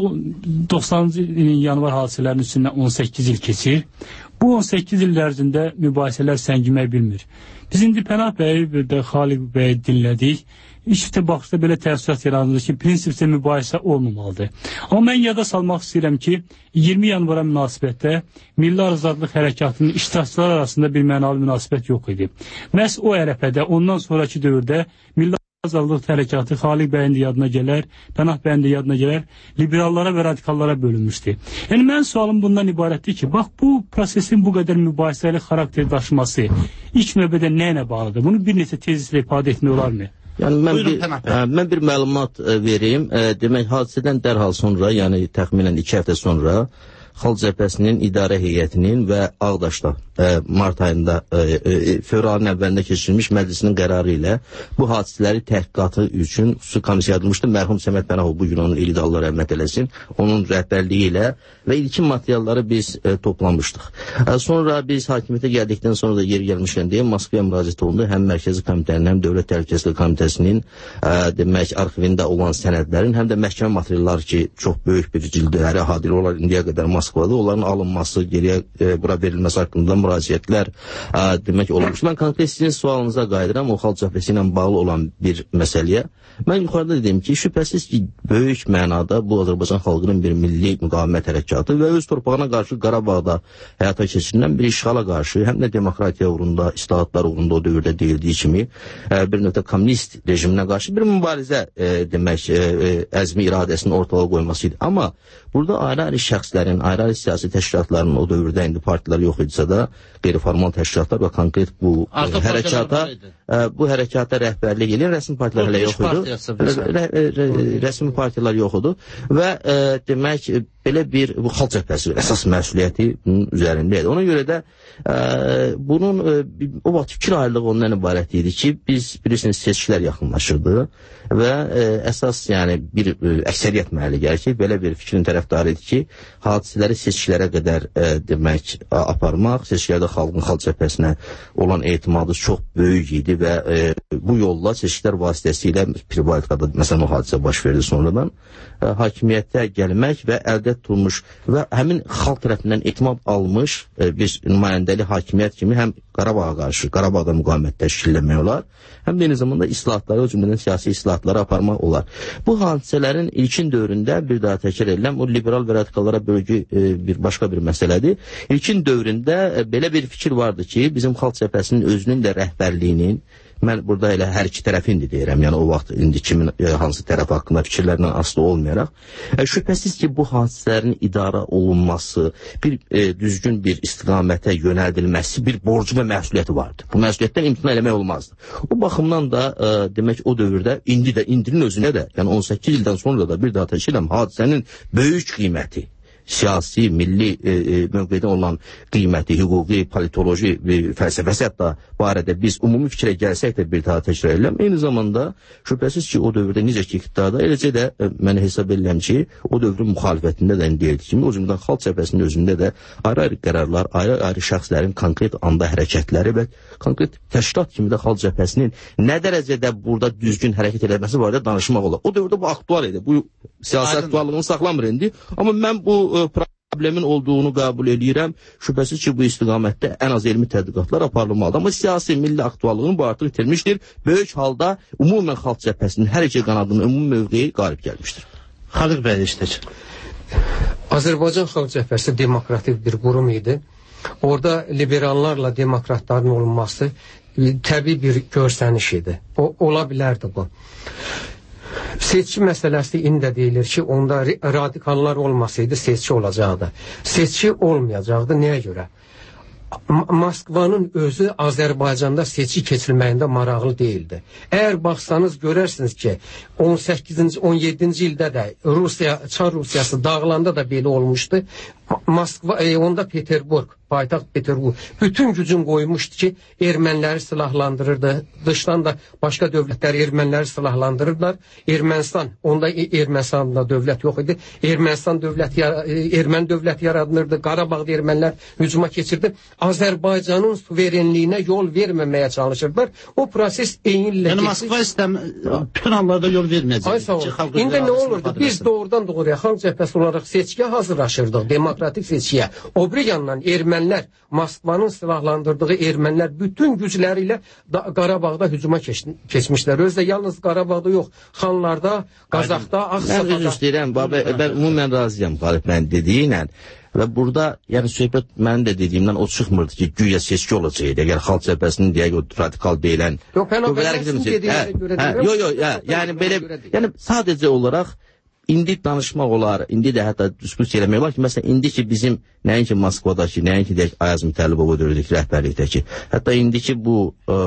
90-cı ilin yanvar hadisələrinin üstündən 18 il keçir. Bu 18 il ərzində mübahisələr səngimək bilmir. Biz indi Pənah bəyi və də Xaliq bəyi dinlədik. İlk baxışda belə təəssürat yaranır ki, prinsipcə mübahisə olmamalıdır. Amma mən yada salmaq istəyirəm ki, 20 yanvara münasibətdə Milli Azadlıq Hərəkatının iştirakçıları arasında bir mənalı münasibət yox idi. Məhz o ərəfədə, ondan sonraki dövrdə Milli Azadlıq Hərəkatı Xaliq bəyin də yadına gələr, Pənah bəyin də yadına gələr, liberallara və radikallara bölünmüşdü. Yəni, mənim sualım bundan ibarətdir ki, bax, bu prosesin bu qədər mübahisəli xarakter daşıması ilk növbədə nə ilə bağlıdır? Bunu bir neçə tezislə ifadə etmək olarmı? Yəni, mən bir məlumat verim. Demək, hadisədən dərhal sonra, yəni təxminən 2 həftə sonra Xalq Cəbhəsinin idarə heyətinin və Ağdaşda mart ayında fevralın əvvəlində keçirilmiş məclisinin qərarı ilə bu hadisələri təhqiqatı üçün xüsusi komissiya yaradılmışdı. Mərhum Səməd Pənahov bu gün onun eli Allah rəhmət eləsin. Onun rəhbərliyi ilə və ilkin materialları biz toplamışdıq. Sonra biz hakimiyyətə gəldikdən sonra da yeri gəlmişkən deyə Moskvaya müraciət olundu. Həm Mərkəzi Komitənin, həm Dövlət Təhlükəsizlik Komitəsinin demək arxivində olan sənədlərin, həm də məhkəmə materialları ki, çox böyük bir cildləri hadilə olar indiyə qədər Moskvada, onların alınması, geriyə bura verilməsi haqqında müraciətlər demək olmuş. Mən konkret sizin sualınıza qayıdıram, o Xalq Cəbhəsi ilə bağlı olan bir məsələyə. Mən yuxarıda dedim ki, şübhəsiz ki, böyük mənada bu Azərbaycan xalqının bir milli müqavimət hərəkatı və öz torpağına qarşı Qarabağda həyata keçirilən bir işğala qarşı, həm də demokratiya uğrunda, islahatlar uğrunda o dövrdə deyildiyi kimi bir nöqtə kommunist rejiminə qarşı bir mübarizə demək, əzmi iradəsinin ortalığa qoyması idi. Amma burada ayrı-ayrı şəxslərin, ayrı-ayrı siyasi təşkilatların o dövrdə indi partilər yox idisə də qeyri-formal təşkilatlar və konkret bu hərəkata rəhbərlik edən rəsmi partilər hələ yox idi. Rəsmi partiyalar yox idi və demək belə bir bu Xalq Cəbhəsi əsas məsuliyyəti bunun üzərində idi. Ona görə də bunun o vaxt fikir ayrılığı ondan ibarət idi ki, biz bilirsiniz seçkilər yaxınlaşırdı və əsas yəni bir əksəriyyət məhəlli gəlir ki, belə bir fikrin tərəfdarı idi ki, hadisələri seçkilərə qədər demək aparmaq, seçkilərdə xalqın Xalq Cəbhəsinə olan etimadı çox böyük idi və bu yolla seçkilər vasitəsilə Pirbayıtkada məsələn o hadisə baş verdi sonradan hakimiyyətə gəlmək və əldə müstəqillik tutulmuş və həmin xalq tərəfindən etimad almış bir nümayəndəli hakimiyyət kimi həm Qarabağa qarşı, Qarabağda müqavimət təşkilləmək olar, həm də eyni zamanda islahatları, o cümlədən siyasi islahatları aparmaq olar. Bu hadisələrin ilkin dövründə bir daha təkrar edilən, o liberal və radikallara bölgü başqa bir məsələdir. İlkin dövründə belə bir fikir vardı ki, bizim xalq cəbhəsinin özünün də rəhbərliyinin, mən burada elə hər iki tərəfindi deyirəm, yəni o vaxt indi kimin hansı tərəf haqqında fikirlərlə asılı olmayaraq, şübhəsiz ki, bu hadisələrin idarə olunması, bir düzgün bir istiqamətə yönəldilməsi bir borcu və məsuliyyəti vardı. Bu məsuliyyətdən imtina eləmək olmazdı. O baxımdan da demək o dövrdə indinin özünə də, yəni 18 ildən sonra da bir daha təşkiləm hadisənin böyük qiyməti, siyasi, milli mövqedə olan qiyməti, hüquqi, politoloji fəlsəfəsi hətta barədə biz ümumi fikrə gəlsək də bir daha təkrar edirəm. Eyni zamanda şübhəsiz ki, o dövrdə necə ki iqtidarda, eləcə də mən hesab edirəm ki, o dövrün müxalifətində də deyildi kimi, o cümlədən xalq cəbhəsinin özündə də ayrı-ayrı qərarlar, ayrı-ayrı şəxslərin konkret anda hərəkətləri və konkret təşkilat kimi də xalq cəbhəsinin nə dərəcədə burada düzgün hərəkət edilməsi barədə danışmaq olar. O dövrdə bu aktual idi. Bu siyasi aktuallığını saxlamır indi. Amma mən bu problemin olduğunu qəbul edirəm. Şübhəsiz ki, bu istiqamətdə ən az elmi tədqiqatlar aparılmalıdır. Amma siyasi milli aktuallığını bu artıq itirmişdir. Böyük halda ümumən xalq cəbhəsinin hər iki qanadının ümumi mövqeyi qalib gəlmişdir. Xalq bəy işlək. Azərbaycan xalq cəbhəsi demokratik bir qurum idi. Orada liberallarla demokratların olunması təbii bir görsəniş idi. Ola bilərdi bu. Seçki məsələsi indi də deyilir ki, onda radikallar olmasaydı seçki olacaqdı. Seçki olmayacaqdı. Nəyə görə? Moskvanın özü Azərbaycanda seçki keçirməyində maraqlı deyildi. Əgər baxsanız görərsiniz ki, 18-ci, 17-ci ildə də Çar Rusiyası dağılanda da belə olmuşdu. Moskva, onda Peterburg, paytaxt Peterburg bütün gücün qoymuşdu ki, erməniləri silahlandırırdı. Dışdan da başqa dövlətlər erməniləri silahlandırırlar. Ermənistan, onda Ermənistanda dövlət yox idi. Erməni dövləti yaradılırdı. Qarabağda ermənilər hücuma keçirdi. Azərbaycanın suverenliyinə yol verməməyə çalışırdılar. O proses eynilə yəni Moskva bütün hallarda yol verməyəcək. İndi nə olurdu? Biz doğrudan doğruya xalq cəbhəsi olaraq seçkiyə hazırlaşırdıq. Demokratik seçkiyə. O bir yandan ermənilər, Moskvanın silahlandırdığı ermənilər bütün gücləri ilə Qarabağda hücuma keçmişlər. Özdə yalnız Qarabağda yox, Xanlarda, Qazaxda, Ağsafada. Mən özür istəyirəm, mən ümumən razıyam Qalib mən dediyinlə. Və burada, yəni söhbət mənim də dediyimdən o çıxmırdı ki, güya seçki olacaqdı. Əgər xalq cəbhəsinin deyək o radikal deyilən. Yox, mən sizin dediyinizə görə deyirəm. Yox, yəni belə, yəni sadəcə olaraq indi danışmaq olar, indi də hətta diskusiya eləmək olar ki, məsələn, indi ki bizim nəinki Moskvadakı, nəinki deyək Ayaz Mütəllibov dövründəki rəhbərlikdəki, hətta indi ki bu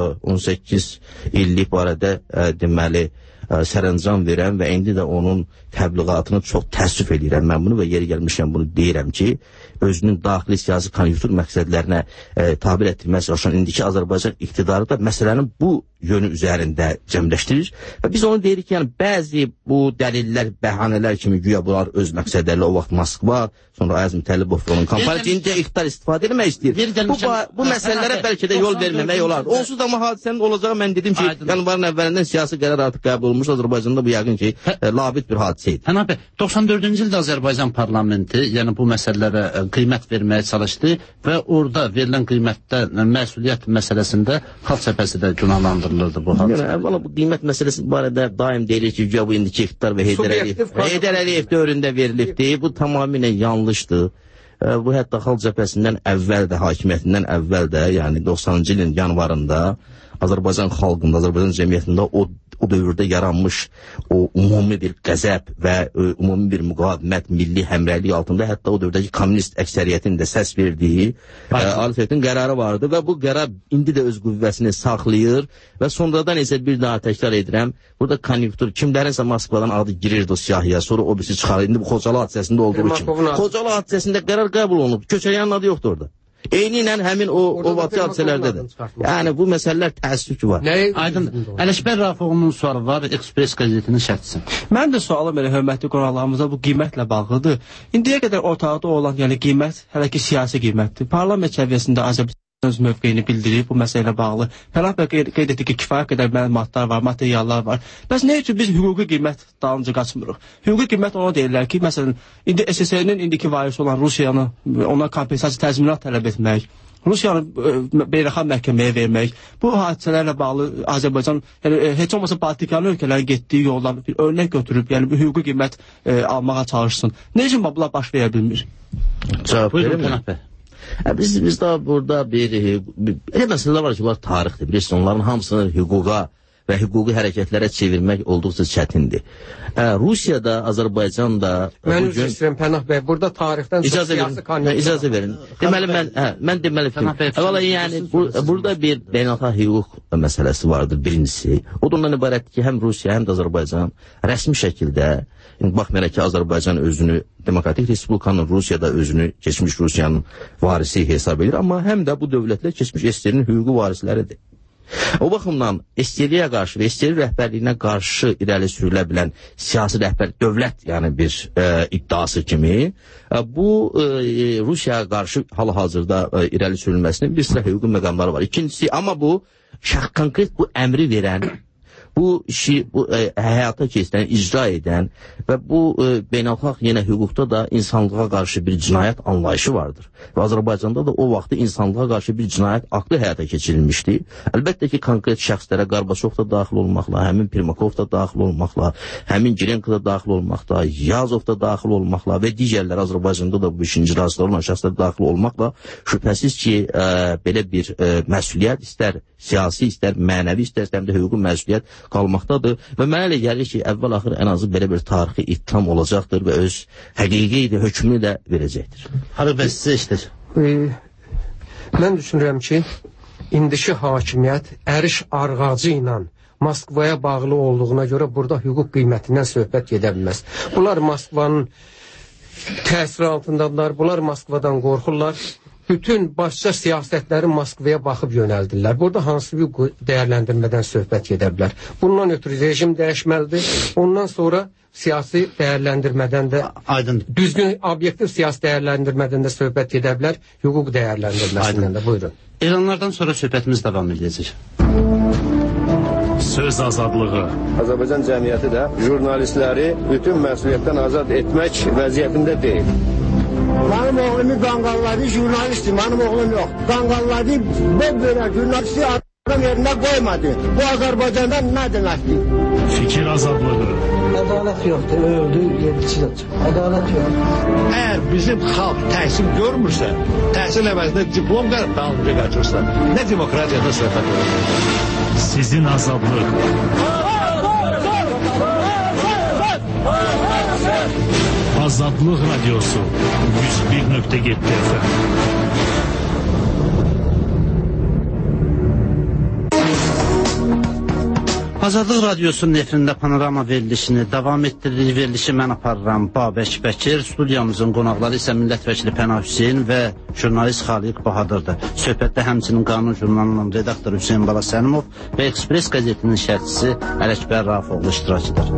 18 illik barədə deməli sərəncam verən və indi də onun təbliğatını çox təəssüf edirəm mən bunu və yeri gəlmişəm bunu deyirəm ki, özünün daxili siyasi konjunktur məqsədlərinə tabir etdirməyə çalışan indiki Azərbaycan iqtidarı da məsələnin bu yönü üzərində cəmləşdirir və biz onu deyirik ki, yəni bəzi bu dəlillər, bəhanələr kimi güya bunlar öz məqsədlərlə o vaxt Moskva, sonra Ayaz Mütəllibov onun kampaniyası indi iqtidar istifadə etmək istəyir. Bu məsələlərə bəlkə də yol verməmək olardı. Onsuz da amma hadisənin olacağı mən dedim ki, yanvarın əvvəlindən siyasi qərar artıq qəbul olmuş Azərbaycanda bu yəqin ki, labid bir hadisə idi. Hənan bəy, 94-cü ildə Azərbaycan parlamenti, yəni bu məsələlərə qiymət verməyə çalışdı və orada verilən qiymətdə məsuliyyət məsələsində xalq cəbhəsi də günahlandırılırdı bu hadisə. Yəni, əvvəla bu qiymət məsələsi barədə daim deyilir ki, bu indiki iqtidar və Heydər Əliyev dövründə verilibdi. Bu tamamilə yanlışdır. Bu hətta xalq cəbhəsindən əvvəl də, hakimiyyətindən əvvəl də, yəni 90-cı ilin yanvarında Azərbaycan xalqında, Azərbaycan cəmiyyətində o dövrdə yaranmış o ümumi bir qəzəb və ümumi bir müqavimət, milli həmrəylik altında hətta o dövrdəki kommunist əksəriyyətin də səs verdiyi Ali Sovyetin qərarı vardı və bu qərar indi də öz qüvvəsini saxlayır və sonradan isə bir daha təkrar edirəm, burada konjunktur, kimlərinsə Moskvadan adı girirdi o siyahıya, sonra o birisi çıxarır. İndi bu Xocalı hadisəsində olduğu kimi. Xocalı hadisəsində qərar qəbul olunub, Köçəryanın adı yoxdur orada. Eyni ilə həmin o vəti hadisələrdə də. Yəni bu məsələlər təəssüf ki var. Aydın. Ələkbər Rafoğlu'nun sualı var, Ekspres qəzetinin şərhçisi. Mənim də sualım elə hörmətli qonaqlarımıza bu qiymətlə bağlıdır. İndiyə qədər ortaqda olan, yəni qiymət hələ ki siyasi qiymətdir. Parlament səviyyəsində Azərbaycan öz mövqeyini bildirib bu məsələ ilə bağlı. Pənah bəy qeyd etdi ki, kifayət qədər məlumatlar var, materiallar var. Bəs nə üçün biz hüquqi qiymət dalınca qaçmırıq? Hüquqi qiymət ona deyirlər ki, məsələn, indi SSR-nin indiki varisi olan Rusiyanı, ona kompensasiya təzminat tələb etmək, Rusiyanı beynəlxalq məhkəməyə vermək, bu hadisələrlə bağlı Azərbaycan, yəni heç olmasa Baltikanın ölkələrin getdiyi yoldan bir örnək götürüb, yəni bir hüquqi qiymət almağa çalışsın. Nə üçün bunlar baş verə bilmir? Cavab verir mi? Biz daha burada elə məsələlər var ki, bunlar tarixdir. Bilirsiniz, onların hamısını hüquqa və hüquqi hərəkətlərə çevirmək olduqca çətindir. Rusiyada, Azərbaycanda... Mən üzr istəyirəm, Pənah bəy, burada tarixdən çox siyasi konyeksiya... İcazə verin. Deməli, mən deməli ki, yəni, burada bir beynəlxalq hüquq məsələsi vardır, birincisi. O da ondan ibarətdir ki, həm Rusiya, həm də Azərbaycan rəsmi şəkildə, baxmayaraq ki, Azərbaycan özünü Demokratik Respublikanın Rusiyada özünü keçmiş Rusiyanın varisi hesab edir, amma həm də bu dövlətlər keçmiş SSR-nin hüquqi varisləridir. O baxımdan SSR-yə qarşı və SSR rəhbərliyinə qarşı irəli sürülə bilən siyasi rəhbər dövlət, yəni bir iddiası kimi, bu Rusiyaya qarşı hal-hazırda irəli sürülməsinin bir sıra hüquqi məqamları var. İkincisi, amma bu konkret bu əmri verən, bu işi həyata keçirən, icra edən və bu beynəlxalq yenə hüquqda da insanlığa qarşı bir cinayət anlayışı vardır. Və Azərbaycanda da o vaxtı insanlığa qarşı bir cinayət aktı həyata keçirilmişdi. Əlbəttə ki, konkret şəxslərə Qarbaçov da daxil olmaqla, həmin Primakov da daxil olmaqla, həmin Girenko da daxil olmaqla, Yazov da daxil olmaqla və digərlər Azərbaycanda da bu işin icrasında olan şəxslər daxil olmaqla şübhəsiz ki, belə bir məsuliyyət istər siyasi, istər mənəvi, istər də hüquqi məsuliyyət qalmaqdadır və mənə elə gəlir ki, əvvəl-axır ən azı belə bir tarixi ittiham olacaqdır və öz həqiqi hökmünü də verəcəkdir. Harıq bəs sizə işdir? Mən düşünürəm ki, indiki hakimiyyət əriş arğacı ilə Moskvaya bağlı olduğuna görə burada hüquq qiymətindən söhbət gedə bilməz. Bunlar Moskvanın təsiri altındadılar, bunlar Moskvadan qorxurlar. Bütün başqa siyasətləri Moskvaya baxıb yönəldirlər. Burada hansı bir dəyərləndirmədən söhbət gedə bilər. Bundan ötürü rejim dəyişməlidir. Ondan sonra siyasi dəyərləndirmədən də düzgün, obyektiv siyasi dəyərləndirmədən də söhbət gedə bilər. Hüquq dəyərləndirməsindən də. Buyurun. İranlardan sonra söhbətimiz davam edəcək. Söz azadlığı. Azərbaycan cəmiyyəti də jurnalistləri bütün məsuliyyətdən azad etmək vəziyyətində deyil. Benim oğlumu qanqalladı, jurnalistdir, benim oğlum yok. Qanqalladı, böyle jurnalisti adam yerine koymadı. Bu Azerbaycan'dan ne demektir? Fikir azadlığı. Adalet yoktur, öldü, yedisi de çık. Adalet yok. Eğer bizim halk təhsil görmürsə, təhsil əvəzində diplom verib dalınca qaçırsa, nə demokratiyada söhbət olur? Sizin azadlıq. Azadlıq Radyosu 101.7 FM. Azadlıq Radyosu'nun efirində panorama verilişini davam etdiririk. Verilişi mən aparıram Babək Bəkir. Studiyamızın qonaqları isə millət vəkili Pənah Hüseyin və jurnalist Xaliq Bahadırdır. Söhbətdə həmçinin Qanun jurnalının redaktoru Hüseyin Bala Sənimov və Ekspres qəzetinin şərhçisi Ələkbər Rafoğlu iştirak edir.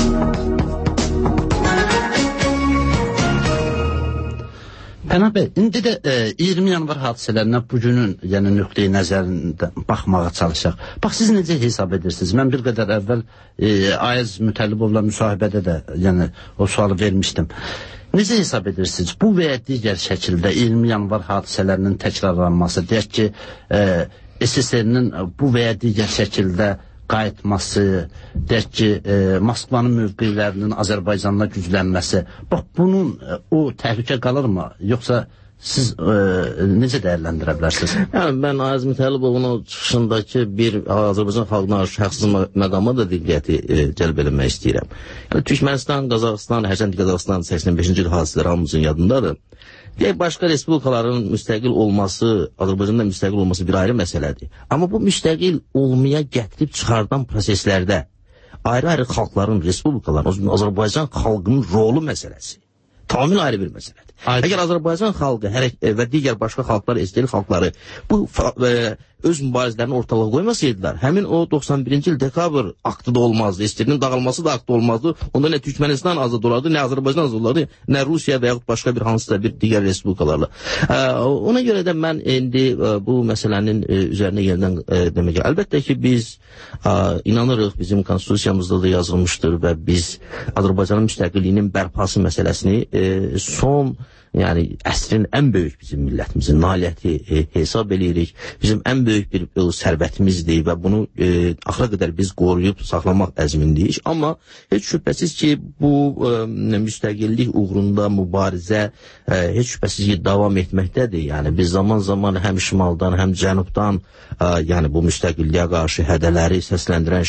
Pənah bəy, indi də 20 yanvar hadisələrinə bugünün nöqteyi nəzərində baxmağa çalışaq. Bax, siz necə hesab edirsiniz? Mən bir qədər əvvəl Ayaz Mütəllibovla müsahibədə də o sualı vermişdim. Necə hesab edirsiniz? Bu və ya digər şəkildə 20 yanvar hadisələrinin təkrarlanması, deyək ki, SSR-nin bu və ya digər şəkildə qayıtması, deyək ki, Moskvanın mövqelərinin Azərbaycanla güclənməsi, bax, bunun o təhlükə qalırmı? Yoxsa siz necə dəyərləndirə bilərsiniz? Yəni, mən Ayaz Mütəllibovun o çıxışındakı bir Azərbaycan xalqına şəxsiz məqama da diqqəti cəlb eləmək istəyirəm. Yəni, Türkmənistan, Qazaxıstan, hərçənd Qazaxıstan 85-ci il hadisələri hamımızın yadındadır. Deyək, başqa respublikaların müstəqil olması, Azərbaycanda müstəqil olması bir ayrı məsələdir. Amma bu müstəqil olmaya gətirib çıxardan proseslərdə ayrı-ayrı xalqların, respublikaların, Azərbaycan xalqının rolu məsələsi tamamilə ayrı bir məsələdir. Əgər Azərbaycan xalqı və digər başqa xalqlar, SDL xalqları bu öz mübarizələrini ortalığa qoymasaydılar, həmin o 91-ci il dekabr aktı da olmazdı, SDL-nin dağılması da aktı olmazdı. Onda nə Türkmənistan azad olardı, nə Azərbaycan azad olardı, nə Rusiya və yaxud başqa bir hansısa bir digər respublikalarla. Ona görə də mən indi bu məsələnin üzərinə yenidən demək ki, əlbəttə ki, biz inanırıq, bizim konstitusiyamızda da yazılmışdır və biz Azərbaycanın müstəqilliyinin bərpası məsələsini son yəni əsrin ən böyük bizim millətimizin nailiyyəti hesab eləyirik. Bizim ən böyük bir sərvətimizdir və bunu axıra qədər biz qoruyub saxlamaq əzmindəyik. Amma heç şübhəsiz ki, bu müstəqillik uğrunda mübarizə heç şübhəsiz ki, davam etməkdədir. Yəni biz zaman-zaman həm şimaldan, həm cənubdan yəni bu müstəqilliyə qarşı hədələri səsləndirən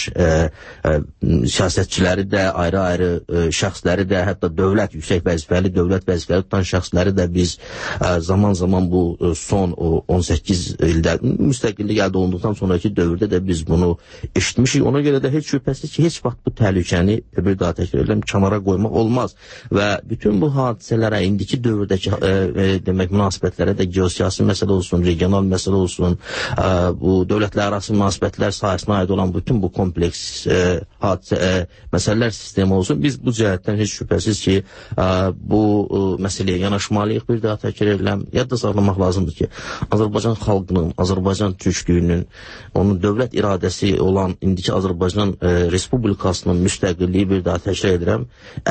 siyasətçiləri də, ayrı-ayrı şəxsləri də, hətta dövlət, yüksək vəzifəli dövlət vəzifəli tutan şəxsləri də biz zaman-zaman bu son 18 ildə müstəqillik əldə olunduqdan sonraki dövrdə də biz bunu eşitmişik. Ona görə də heç şübhəsiz ki, heç vaxt bu təhlükəni bir daha təkrar edirəm, kənara qoymaq olmaz. Və bütün bu hadisələrə, indiki dövrdəki demək münasibətlərə də geosiyasi məsələ olsun, regional məsələ olsun, bu dövlətlər arası münasibətlər sahəsinə aid olan bütün bu kompleks məsələlər sistemi olsun. Biz bu cəhətdən heç şübhəsiz ki, bu məsələyə yanaşmalıyıq. Bir daha təkrar edirəm. Yadda saxlamaq lazımdır ki, Azərbaycan xalqının, Azərbaycan türklüyünün, onun dövlət iradəsi olan indiki Azərbaycan Respublikasının müstəqilliyi, bir daha təkrar edirəm,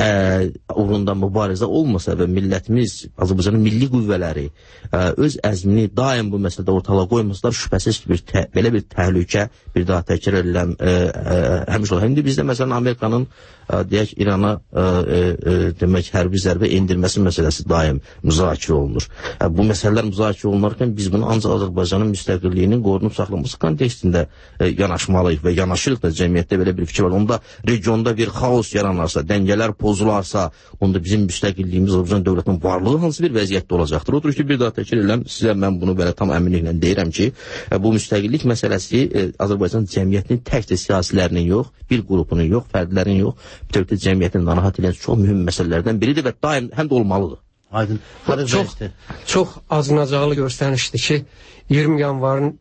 uğrunda mübarizə olmasa və millətimiz, Azərbaycanın milli qüvvələri öz əzmini daim bu məsələdə ortalığa qoymasalar, şübhəsiz ki, belə bir təhlükə, bir daha təkrar edirəm, həmişə olur. İndi bizdə məsələn Amerikanın deyək İrana demək hərbi zərbə endirməsi məsələsi daim müzakirə olunur. Bu məsələlər müzakirə olunarkən biz bunu ancaq Azərbaycanın müstəqilliyinin qorunub saxlanması kontekstində yanaşmalıyıq və yanaşırıq da cəmiyyətdə belə bir fikir var. Onda regionda bir xaos yaranarsa, dəngələr pozularsa, onda bizim müstəqilliyimiz Azərbaycan dövlətinin varlığı hansı bir vəziyyətdə olacaqdır. Odur ki, bir daha təkrar edirəm, sizə mən bunu belə tam əminliklə deyirəm ki, bu müstəqillik məsələsi Azərbaycan cəmiyyətinin təkcə siyasilərinin yox, bir qrupunun yox, fərdlərin yox, bütövlükdə cəmiyyətin narahat edən çox mühüm məsələlərdən biridir və daim həm də olmalıdır. Aydın. Çox acınacaqlı göstərişdir ki, 20 yanvarın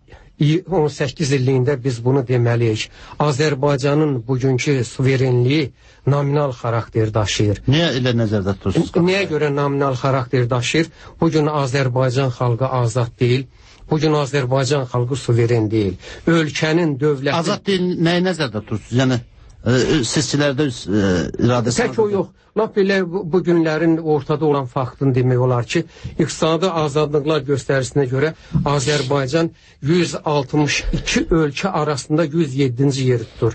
18 illiyində biz bunu deməliyik. Azərbaycanın bugünkü suverenliyi nominal xarakter daşıyır. Niyə elə nəzərdə tutursunuz? Niyə görə nominal xarakter daşıyır? Bugün Azərbaycan xalqı azad deyil. Bugün Azərbaycan xalqı suveren deyil. Ölkənin dövləti... Azad deyil, nəyə nəzərdə tutursunuz? Yəni, sizçilərdə iradəsi... Tək o yox. Lap belə bu günlərin ortada olan faktını demək olar ki, iqtisadi azadlıqlar göstərisinə görə Azərbaycan 162 ölkə arasında 107-ci yeri tutur.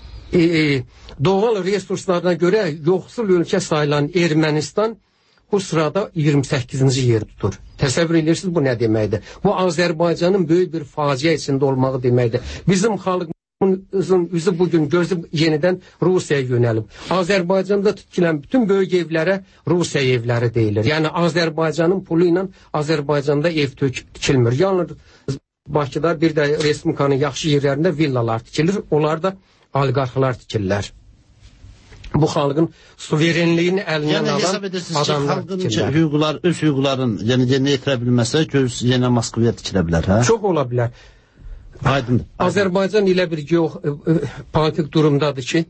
Doğal resurslarına görə yoxsul ölkə sayılan Ermənistan bu sırada 28-ci yeri tutur. Təsəvvür edirsiniz bu nə deməkdir? Bu Azərbaycanın böyük bir faciə içində olmağı deməkdir. Bizim xalqımızın üzü bugün gözü yenidən Rusiyaya yönəlib. Azərbaycanda tikilən bütün böyük evlərə Rusiya evləri deyilir. Yəni Azərbaycanın pulu ilə Azərbaycanda ev tikilmir. Yalnız Bakıda bir də Respublikanın yaxşı yerlərində villalar tikilir. Onlar da oliqarxlar tikirlər. Bu xalqın suverenliyini əlindən alan adamlar tikirlər. Hüquqlar, öz hüquqların yerinə yetirə bilməsə, yenə Moskvaya tikilə bilər, hə? Çox ola bilər. Aydın. Azərbaycan elə bir politik durumdadır ki,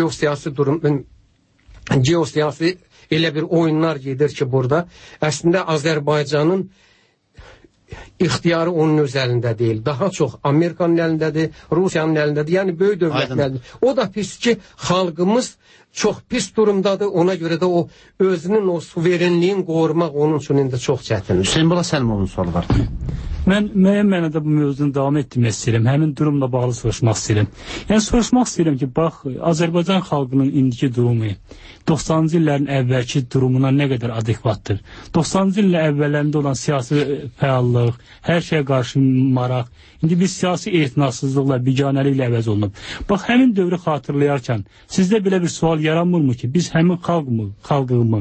geosiyasi elə bir oyunlar gedir ki, burada əslində Azərbaycanın ixtiyarı onun öz əlində deyil. Daha çox Amerikanın əlindədir, Rusiyanın əlindədir, yəni böyük dövlətin əlindədir. O da pis ki, xalqımız çox pis durumdadır, ona görə də o özünün o suverenliyin qorumaq onun üçün indi çox çətindir. Hüseyin Bala Səlmovun sualı var. Mən müəyyən mənada bu mövzunu davam etdirmək istəyirəm. Həmin durumla bağlı soruşmaq istəyirəm. Yəni soruşmaq istəyirəm ki, bax, Azərbaycan xalqının indiki durumu 90-cı illərin əvvəlki durumuna nə qədər adekvatdır? 90-cı illə əvvəllərində olan siyasi fəallıq, hər şeyə qarşı maraq, indi biz siyasi etinasızlıqla, biganəliklə əvəz olunub. Bax, həmin dövrü xatırlayarkən sizdə belə bir sual yaranmırmı ki, biz həmin xalqımı?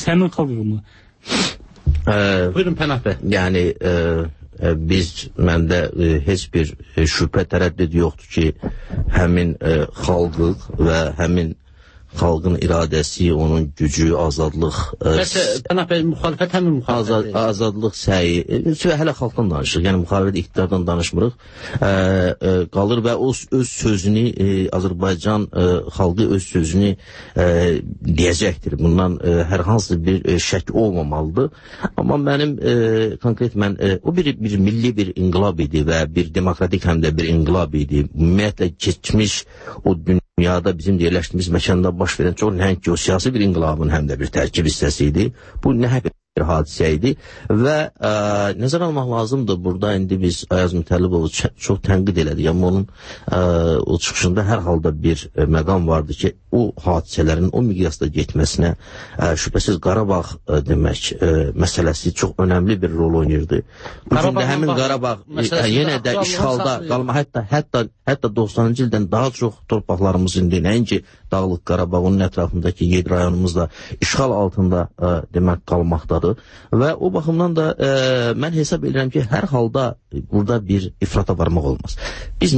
Buyurun Pənah bəy. Yəni, məndə heç bir şübhə tərəddüd yoxdur ki, həmin xalqıq və həmin xalqın iradəsi, onun gücü, azadlıq... Pənah bəy, müxalifət həmin müxalifət azadlıq səyi... Hələ xalqdan danışırıq, yəni müxalifət iqtidardan danışmırıq. Qalır və öz sözünü, Azərbaycan xalqı öz sözünü deyəcəkdir. Bundan hər hansı bir şək olmamalıdır. Amma mənim konkret o bir milli bir inqilab idi və bir demokratik həm də bir inqilab idi. Ümumiyyətlə keçmiş o dünyada bizim yerləşdiyimiz məkanda baş verən çox nəhəng siyasi bir inqilabın həm də bir tərkib hissəsi idi. Bu nəhəng bir hadisə idi və nəzər almaq lazımdır. Burada indi biz Ayaz Mütəllibovu çox tənqid elədik, amma onun o çıxışında hər halda bir məqam vardı ki, o hadisələrin o miqyasda getməsinə şübhəsiz Qarabağ demək məsələsi çox önəmli bir rol oynayırdı. Bu gün də həmin Qarabağ yenə də işğalda qalma, hətta 90-cı ildən daha çox torpaqlarımız indi nəinki Dağlıq Qarabağ, onun ətrafındakı 7 rayonumuz da işğal altında demək qalmaqdadır. Və o baxımdan da mən hesab edirəm ki, hər halda burada bir ifrata varmaq olmaz. Biz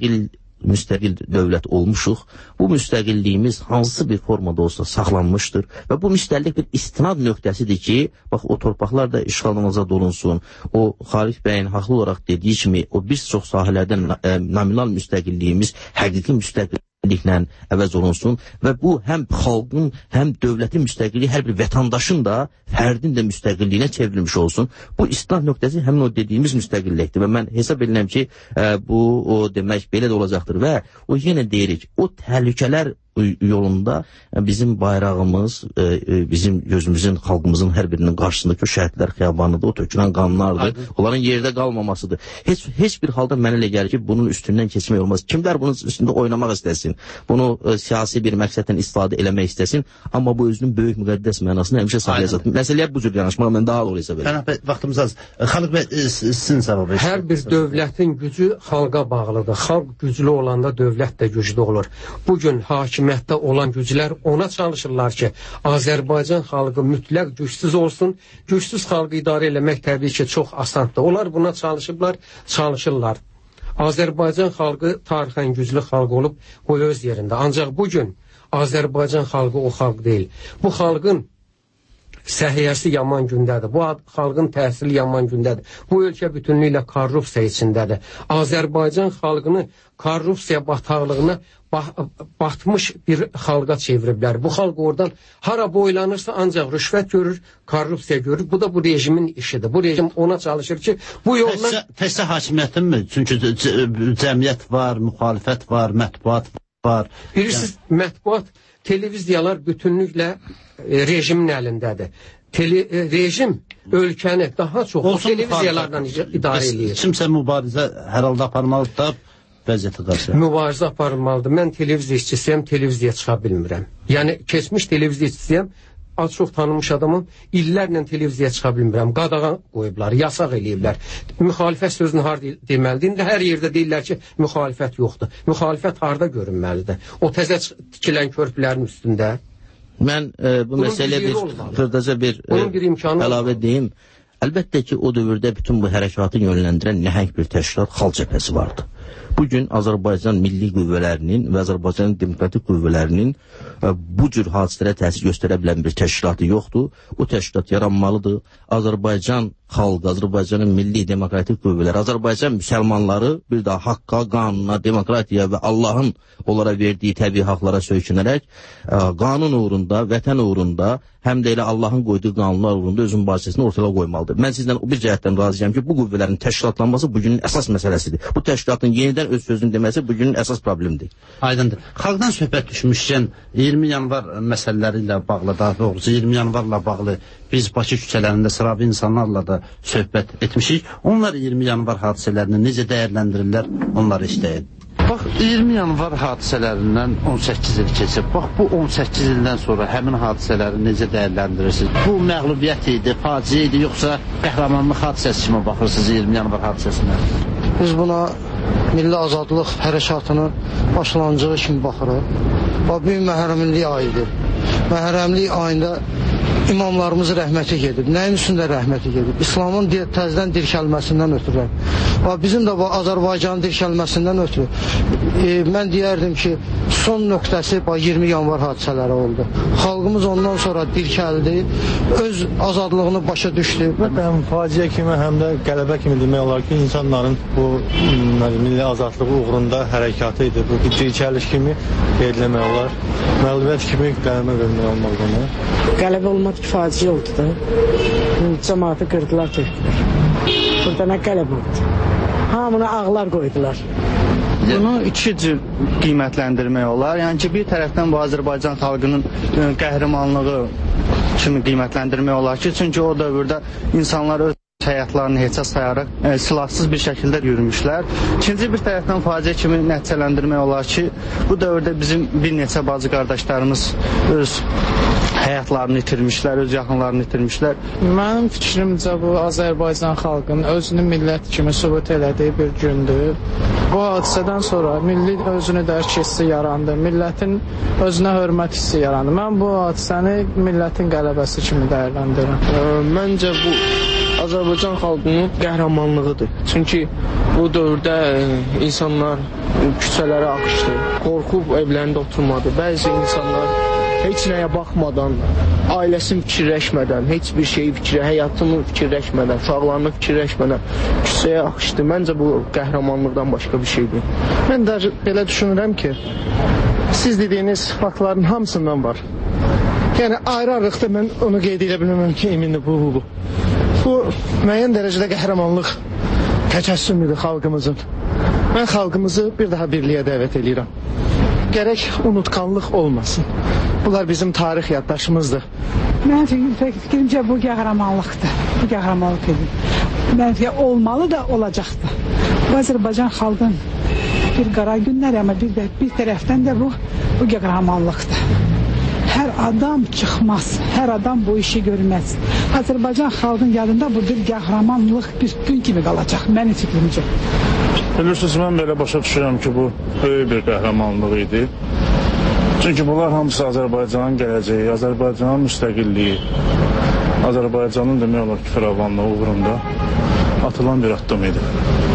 müstəqil dövlət olmuşuq. Bu müstəqilliyimiz hansısa bir formada olsa saxlanmışdır və bu müstəqillik bir istinad nöqtəsidir ki, bax o torpaqlar da işğaldan azad olunsun. O Xalif bəyin haqlı olaraq dediyi kimi o bir çox sahələrdən nominal müstəqilliyimiz həqiqi müstəqilliklə əvəz olunsun və bu həm xalqın, həm dövlətin müstəqilliyi, hər bir vətəndaşın da, fərdin də müstəqilliyinə çevrilmiş olsun. Bu istinad nöqtəsi həmin o dediyimiz müstəqillikdir və mən hesab edirəm ki, bu demək belə də olacaqdır və o yenə deyirik, o təhlükələr yolunda bizim bayrağımız, bizim gözümüzün, xalqımızın hər birinin qarşısındakı o şəhidlər xiyabanıdır, o tökülən qanlardır, onların yerdə qalmamasıdır. Heç bir halda mənə elə gəlir ki, bunun üstündən keçmək olmaz. Kimlər bunun üstündə oynamaq istəsin, bunu siyasi bir məqsədlə istifadə eləmək istəsin, amma bu özünün böyük müqəddəs mənasını həmişə saxlayacaq. Məsələyə bu cür yanaşmaq mən daha doğru hesab edirəm. Vaxtımız az. Xalq bəy, sizin cavabı. Hər bir dövlətin gücü xalqa bağlıdır. Xalq güclü olanda dövlət də güclü olur. Bugün hakimiyyətdə olan güclər ona çalışırlar ki, Azərbaycan xalqı mütləq gücsüz olsun. Gücsüz xalqı idarə eləmək təbii ki, çox asandır. Onlar buna çalışırlar. Azərbaycan xalqı tarixən güclü xalq olub o öz yerində. Ancaq bugün Azərbaycan xalqı o xalq deyil. Bu xalqın səhiyyəsi yaman gündədir. Bu xalqın təhsili yaman gündədir. Bu ölkə bütünlüklə korrupsiya içindədir. Azərbaycan xalqını korrupsiya bataqlığına batmış bir xalqa çeviriblər. Bu xalq oradan hara boylanırsa ancaq rüşvət görür, korrupsiya görür. Bu da bu rejimin işidir. Bu rejim ona çalışır ki, bu yolla... Təhsə hakimiyyətin mi? Çünki cəmiyyət var, müxalifət var, mətbuat var. Bilirsiniz, mətbuat, televiziyalar bütünlüklə rejimin əlindədir. Rejim ölkəni daha çox o televiziyalardan idarə edir. Kimsə mübarizə hər halda aparmalıdır da vəziyyətə qarşı. Mübarizə aparılmalıdır. Mən televiziya işçisiyəm, televiziyaya çıxa bilmirəm. Yəni, keçmiş televiziya işçisiyəm, az çox tanınmış adamım, illərlə televiziyaya çıxa bilmirəm. Qadağan qoyublar, yasaq eləyiblər. Müxalifət sözünü harada deməlidir? İndi hər yerdə deyirlər ki, müxalifət yoxdur. Müxalifət harada görünməlidir? O təzə tikilən körpülərin üstündə. Mən bu məsələyə xırdaca bir əlavə deyim. Əlbəttə ki, o dövrdə bütün bu hərəkatı yönləndirən nəhəng bir təşkilat Xalq Cəbhəsi vardı. Bugün Azərbaycan milli qüvvələrinin və Azərbaycanın demokratik qüvvələrinin bu cür hadisələrə təsir göstərə bilən bir təşkilatı yoxdur. O təşkilat yaranmalıdır. Azərbaycan xalqı, Azərbaycanın milli demokratik qüvvələri, Azərbaycan müsəlmanları bir daha haqqa, qanuna, demokratiya və Allahın onlara verdiyi təbii haqlara söykünərək qanun uğrunda, vətən uğrunda, həm də elə Allahın qoyduğu qanunlar uğrunda özün mübarizəsini ortaya qoymalıdır. Mən sizdən bir cəhətdən razıyam ki, bu qüvvələrin təşkilatlanması bugünün əsas məsələsidir. Bu təşkilatın yenidən öz sözünü deməsi bugünün əsas problemidir. Aydındır. Xalqdan söhbət düşmüşkən 20 yanvar məsələləri ilə bağlı, daha doğrusu 20 yanvarla bağlı biz Bakı küçələrində sıravi insanlarla da söhbət etmişik. Onlar 20 yanvar hadisələrini necə dəyərləndirirlər, onları istəyir. Bax, 20 yanvar hadisələrindən 18 il keçib. Bax, bu 18 ildən sonra həmin hadisələri necə dəyərləndirirsiniz? Bu məğlubiyyət idi, faciə idi, yoxsa qəhrəmanlıq hadisəsi kimi baxırsınız 20 yanvar hadisəsinə? Biz buna milli azadlıq hərəkatının başlanğıcı kimi baxırıq. Bu bir məhrəmlik ayıdır. Məhrəmlik ayında imamlarımız rəhməti gedib. Nəyin üstündə rəhməti gedib? İslamın təzdən dirçəlməsindən ötürü. Bizim də bu Azərbaycanın dirçəlməsindən ötürü. Mən deyərdim ki, son nöqtəsi 20 yanvar hadisələri oldu. Xalqımız ondan sonra dirçəldi, öz azadlığını başa düşdü. Həm faciə kimi, həm də qələbə kimi demək olar ki, insanların bu milli azadlığı uğrunda hərəkatı idi. Bu dirçəliş kimi qeydləmək olar. Məğlubiyyət kimi qələbə vermək olmaz bunu. Qələbə olmadı ki, faciə oldu da. Cəmaatı qırdılar, tökdülər. Burada nə qələbə oldu? Hamına ağlar qoydular. Bunu iki cür qiymətləndirmək olar. Yəni ki, bir tərəfdən bu Azərbaycan xalqının qəhrəmanlığı kimi qiymətləndirmək olar ki, çünki o dövrdə insanlar öz həyatlarını heçə sayaraq silahsız bir şəkildə yürümüşlər. İkinci bir tərəfdən faciə kimi nəticələndirmək olar ki, bu dövrdə bizim bir neçə bacı qardaşlarımız öz həyatlarını itirmişlər, öz yaxınlarını itirmişlər. Mənim fikrimcə bu Azərbaycan xalqının özünü millət kimi sübut elədiyi bir gündür. Bu hadisədən sonra milli özünü dərk hissi yarandı, millətin özünə hörmət hissi yarandı. Mən bu hadisəni millətin qələbəsi kimi dəyərləndirirəm. Məncə bu Azərbaycan xalqının qəhrəmanlığıdır. Çünki bu dövrdə insanlar küçələrə axışdı, qorxub evlərində oturmadı. Bəzi insanlar heç nəyə baxmadan, ailəsini fikirləşmədən, heç bir şeyi həyatını fikirləşmədən, uşaqlarını fikirləşmədən küçəyə axışdı. Məncə bu qəhrəmanlıqdan başqa bir şeydir. Mən də belə düşünürəm ki, siz dediyiniz faktların hamısından var. Yəni ayrı-ayrılıqda mən onu qeyd edə bilməm ki, emindir bu. Bu müəyyən dərəcədə qəhrəmanlıq təcəssümüdür xalqımızın. Mən xalqımızı bir daha birliyə dəvət edirəm. Gərək unutqanlıq olmasın. Bunlar bizim tarix yaddaşımızdır. Mənim fikrimcə bu qəhrəmanlıqdır. Bu qəhrəmanlıq edir. Mənfi olmalı da olacaqdır. Bu Azərbaycan xalqın bir qara günləri, amma bir tərəfdən də bu qəhrəmanlıqdır. Hər adam çıxmaz, hər adam bu işi görməz. Azərbaycan xalqının yadında bu bir qəhrəmanlıq bir gün kimi qalacaq, mənim fikrimcə. Bilirsiniz, mən belə başa düşürəm ki, bu böyük bir qəhrəmanlıq idi. Çünki bunlar hamısı Azərbaycanın gələcəyi, Azərbaycanın müstəqilliyi, Azərbaycanın demək olar ki, firavanlığı uğrunda atılan bir addım idi.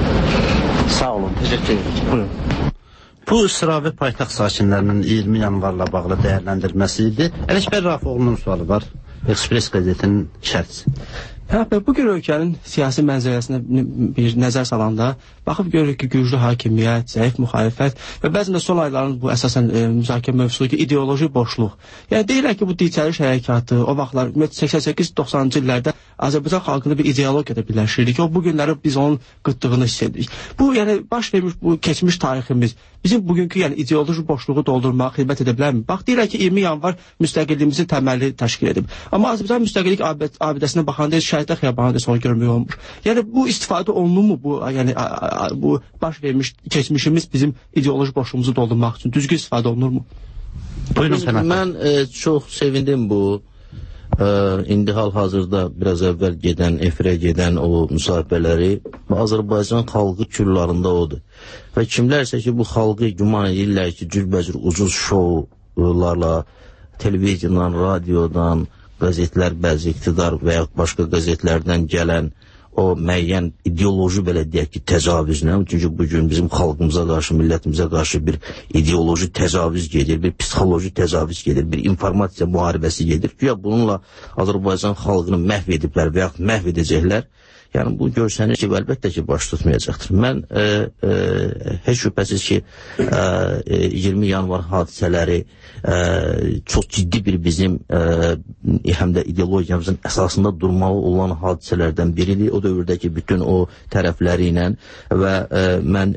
Sağ olun, təşəkkür ederim. Buyurun. Bu sıravi paytaxt sakinlərinin 20 yanvarla bağlı dəyərləndirməsi idi. Ələkbər Rafoğlu'nun sualı var. Express qəzetinin şərhçisi. Bugün ölkənin siyasi mənzərəsinə bir nəzər salanda baxıb görürük ki, güclü hakimiyyət, zəif müxalifət və bəzən də son ayların bu əsasən müzakirə mövzusu ki, ideoloji boşluq. Yəni deyirlər ki, bu dirçəliş hərəkatı o vaxtlar 88-90-cı illərdə Azərbaycan xalqını bir ideologiyada birləşirdik. O bu günləri biz onun qıtdığını hiss edirik. Bu yəni baş vermiş bu keçmiş tariximiz bizim bugünkü yəni ideoloji boşluğu doldurmağa xidmət edə bilərmi? Bax deyirlər ki, 20 yanvar müstəqilliyimizin təməli təşkil edib. Amma Azərbaycan müstəqillik abidəsinə baxanda şəhidlər xiyabanında sonra görmək olmur. Yəni bu istifadə olunurmu bu yəni bu baş vermiş keçmişimiz bizim ideoloji boşluğumuzu doldurmaq üçün düzgün istifadə olunurmu? Buyurun, mən çox sevindim bu indi hal-hazırda biraz əvvəl efirə gedən o müsahibələri Azərbaycan xalqı küllarında odur. Və kimlərsə ki, bu xalqı güman edirlər ki, cürbəcür ucuz şovlarla, televiziyadan, radiodan, qəzetlər, bəzi iqtidar və ya başqa qəzetlərdən gələn o müəyyən ideoloji belə deyək ki, təcavüzlə, çünki bugün bizim xalqımıza qarşı, millətimizə qarşı bir ideoloji təcavüz gedir, bir psixoloji təcavüz gedir, bir informasiya müharibəsi gedir. Güya bununla Azərbaycan xalqını məhv ediblər və yaxud məhv edəcəklər. Yəni bu görsənir ki, əlbəttə ki, baş tutmayacaqdır. Mən heç şübhəsiz ki, 20 yanvar hadisələri çox ciddi bir bizim həm də ideologiyamızın əsasında durmalı olan hadisələrdən biridir. O dövrdəki bütün o tərəfləri ilə və mən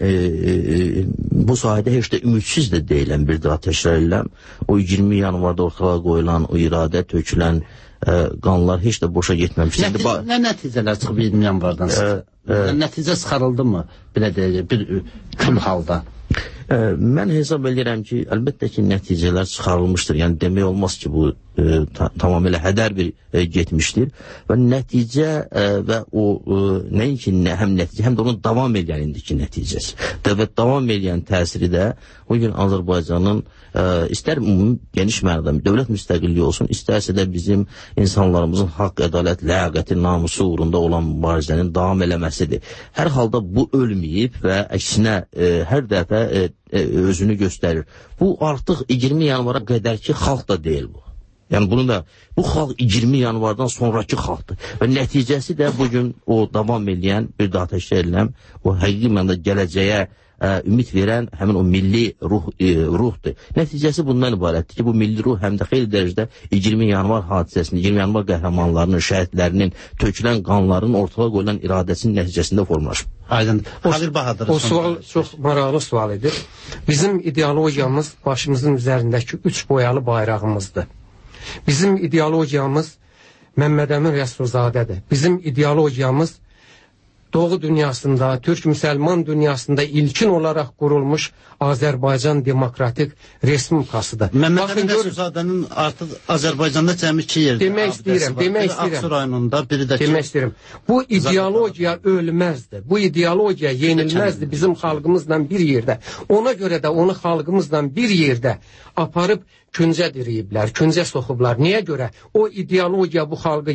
bu sahədə heç də ümidsiz də deyiləm, bir daha təkrar edirəm. O 20 yanvarda ortalığa qoyulan, o iradə tökülən qanlar heç də boşa getməmişdir. Nə nəticələr çıxıb 20 yanvardan? Nəticə çıxarıldı mı? Belə deyək, bir kül halda. Mən hesab edirəm ki, əlbəttə ki, nəticələr çıxarılmışdır. Yəni demək olmaz ki, bu tamamilə hədər bir getmişdir və nəticə və o nəinki həm nəticə, həm də onun davam edən indiki nəticəsi və davam edən təsiri də o gün Azərbaycanın istər geniş mənada dövlət müstəqilliyi olsun, istərsə də bizim insanlarımızın haqq, ədalət, ləyaqəti, namusu uğrunda olan mübarizənin davam eləməsidir. Hər halda bu ölməyib və əksinə hər dəfə özünü göstərir. Bu artıq 20 yanvara qədərki xalq da deyil bu. Yəni bunu da, bu xalq 20 yanvardan sonraki xalqdır və nəticəsi də bugün o davam edən, bir daha təşkil edilən, o həqiqi mənada gələcəyə ümid verən həmin o milli ruhdur. Nəticəsi bundan ibarətdir ki, bu milli ruh həm də xeyli dərəcədə 20 yanvar hadisəsinin, 20 yanvar qəhrəmanlarının, şəhidlərinin, tökülən qanların ortaya qoyulan iradəsinin nəticəsində formalaşır. Aydın. Xalil Bahadır. O sual çox maraqlı sual idi. Bizim ideologiyamız başımızın üzərindəki 3 boyalı bayrağımızdır. Bizim ideologiyamız Məmməd Əmin Rəsulzadədir. Bizim ideologiyamız Doğu dünyasında, Türk müsəlman dünyasında ilkin olaraq qurulmuş Azərbaycan Demokratik Respublikasıdır. Məmməd Əmin Rəsulzadənin artıq Azərbaycanda cəmi 2 yerdə. Demək istəyirəm. Aksur rayonunda, biri də ki... Demək istəyirəm. Bu ideologiya ölməzdir. Bu ideologiya yenilməzdir bizim xalqımızla bir yerdə. Ona görə də onu xalqımızla bir yerdə aparıb küncə diriyiblər, küncə soxublar. Niyə görə? O ideologiya bu xalqı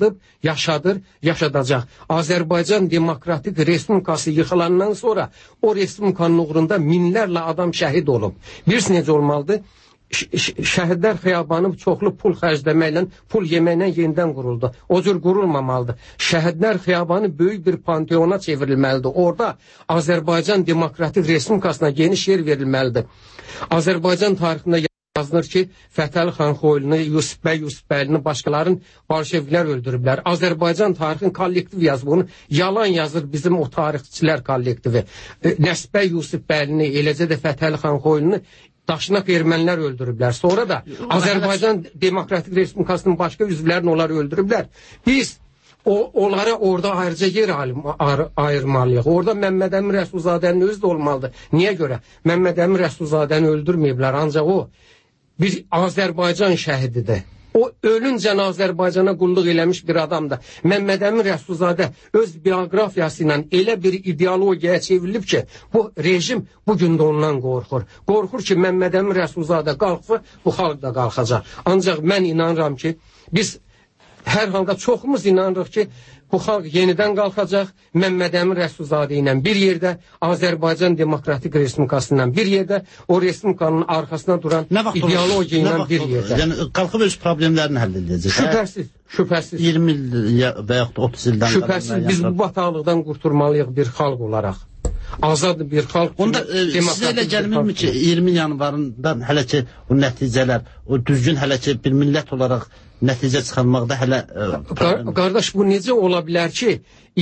yaşadacaq. Azərbaycan Demokratik Respublikası yıxılandan sonra o Respublikanın uğrunda minlərlə adam şəhid olub. Bilirsiniz necə olmalıdır? Şəhidlər xiyabanı çoxlu pul xərcləməklə, pul yeməklə yenidən quruldu. O cür qurulmamalıdır. Şəhidlər xiyabanı böyük bir panteona çevrilməlidir. Orada Azərbaycan Demokratik Respublikasına geniş yer verilməlidir. Azərbaycan tarixində yazılır ki, Fətəli xan Xoylunu, Yusuf Bəylini, başqalarını bolşeviklər öldürüblər. Azərbaycan tarixin kollektiv yazıb onu. Yalan yazır bizim o tarixçilər kollektivi. Nəsbə Yusuf Bəylini, eləcə də Fətəli xan Xoylunu daşınaq ermənilər öldürüblər. Sonra da Azərbaycan Demokratik Respublikasının başqa üzvlərini onlar öldürüblər. Biz onlara orada ayrıca yer ayırmalıyıq. Orada Məmməd Əmin Rəsulzadənin özü də olmalıdır. Niyə görə? Məmməd Əmin Rəsulzadəni öldürməyiblər, ancaq o bir Azərbaycan şəhididir. O ölüncə Azərbaycana qulluq eləmiş bir adamdır. Məmməd Əmin Rəsulzadə öz bioqrafiyası ilə elə bir ideologiyaya çevrilib ki, bu rejim bugün də ondan qorxur. Qorxur ki, Məmməd Əmin Rəsulzadə qalxsa, bu xalq da qalxacaq. Ancaq mən inanıram ki, biz hər halda çoxumuz inanırıq ki, bu xalq yenidən qalxacaq, Məmməd Əmin Rəsulzadə ilə bir yerdə, Azərbaycan Demokratik Respublikası ilə bir yerdə, o Respublikanın arxasına duran ideologiya ilə bir yerdə. Yəni, qalxıb öz problemlərini həll edəcək. Şübhəsiz. 20 il və yaxud 30 ildən. Şübhəsiz, biz bu bataqlıqdan qurtulmalıyıq bir xalq olaraq. Azad bir xalq. Onda sizə elə gəlmirmi ki, 20 yanvarından hələ ki o nəticələr, o düzgün hələ ki bir millət olaraq nəticə çıxarmaqda hələ... Qardaş, bu necə ola bilər ki,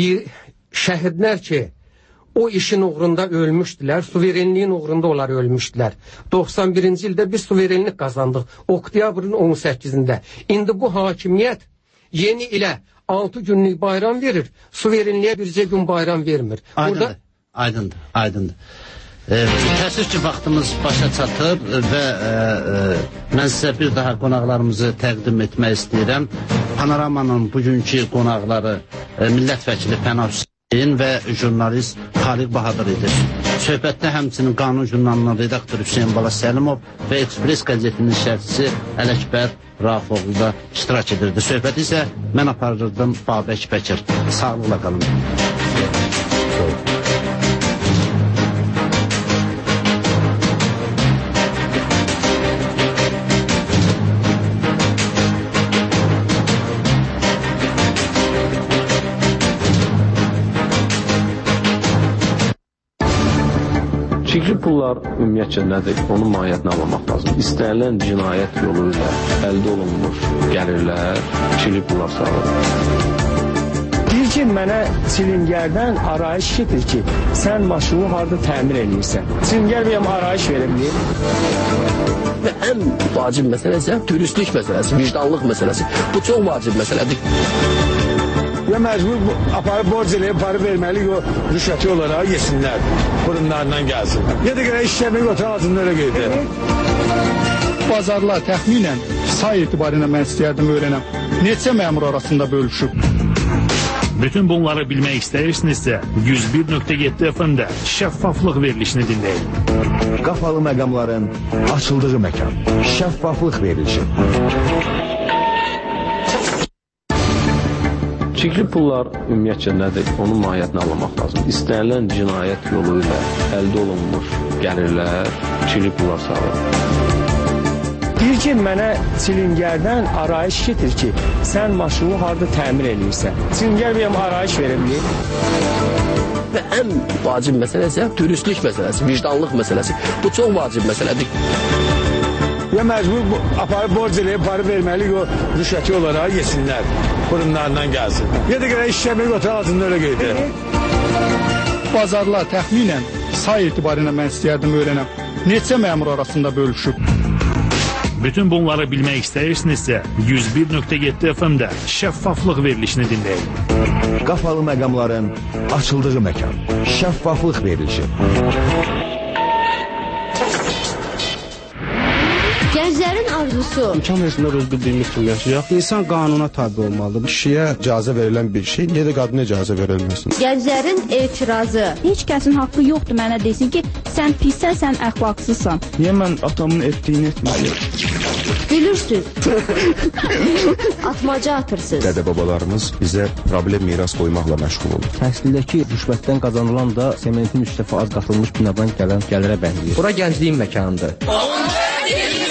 şəhidlər ki, o işin uğrunda ölmüşdülər, suverenliyin uğrunda onlar ölmüşdülər. 91-ci ildə biz suverenlik qazandıq, oktyabrın 18-də. İndi bu hakimiyyət yeni ilə 6 günlük bayram verir, suverenliyə bircə gün bayram vermir. Aydındır. Təəssüf ki, vaxtımız başa çatıb və mən sizə bir daha qonaqlarımızı təqdim etmək istəyirəm. Panoramanın bugünkü qonaqları millət vəkili Pənah Hüseyn və jurnalist Xalil Bahadır idi. Söhbətdə həmçinin Qanun jurnalının redaktoru Hüseyin Bala Səlimov və Ekspres qəzetinin şərhçisi Ələkbər Rafoğlu da iştirak edirdi. Söhbəti isə mən aparırdım Babək Bəkir. Sağlıqla qalın. Çirkli pullar ümumiyyətcə nədir? Onun mahiyyətini anlamaq lazım. İstənilən cinayət yolu ilə əldə olunmuş gəlirlər, çirkli pullar sağlayır. Deyir ki, mənə Çilingərdən arayış getir ki, sən maşını harada təmir edirsən. Çilingər benim arayış verebilir. Və ən vacib məsələsi dürüstlük məsələsi, vicdanlıq məsələsi. Bu çox vacib məsələdir. Ya məcbur aparıb borc eləyib, parı verməli, o rüşvəti olaraq yesinlər, burunlarından gəlsin. Ya da görə işləmək otur ağzında öyle qeydir. Bazarlar təxminən say etibarilə mən istəyərdim öyrənəm. Neçə məmur arasında bölüşüb? Bütün bunları bilmək istəyirsinizsə 101.7 FM-də şəffaflıq verilişini dinləyin. Qapalı məqamların açıldığı məkan. Şəffaflıq verilişi. Çirkli pullar ümumiyyətcə nədir? Onun mahiyyətini anlamaq lazım. İstənilən cinayət yolu ilə əldə olunmuş gəlirlər çirkli pullar sağlayır. Bir ki, mənə çilingərdən arayış getir ki, sən maşını harada təmir edirsən. Çilingər bəyəm arayış verə bilir. Və ən vacib məsələsi dürüstlük məsələsi, vicdanlıq məsələsi. Bu çox vacib məsələdir. Ya məcbur aparıb borc eləyib, parı verməliyik o rüşvəti olaraq yesinlər. Burunlarından gəlsin. Ya da görə işləmək otur ağzında öyle qeydir. Bazarlar təxminən say etibarilə mən istəyərdim öyrənəm. Neçə məmur arasında bölüşüb? Bütün bunları bilmək istəyirsinizsə 101.7 FM-də şəffaflıq verilişini dinləyin. Qapalı məqamların açıldığı məkan. Şəffaflıq verilişi. Gənclərin arzusu. İmkan versinlər öz bildiyimiz kimi yaşayaq. İnsan qanuna tabi olmalıdır. Kişiyə icazə verilən bir şey, niyə də qadına icazə verilməsin? Gənclərin etirazı. Heç kəsin haqqı yoxdur mənə desin ki, sən pissən, sən əxlaqsızsan. Niyə mən atamın etdiyini etməliyim? Gülürsüz. Atmaca atırsınız. Dədə-babalarımız bizə problem miras qoymaqla məşğul olur. Təhsildəki rüşvətdən qazanılan da sementin 3 dəfə az qatılmış binadan gələn gəlirə bənzəyir. Bura gəncliyin məkanıdır.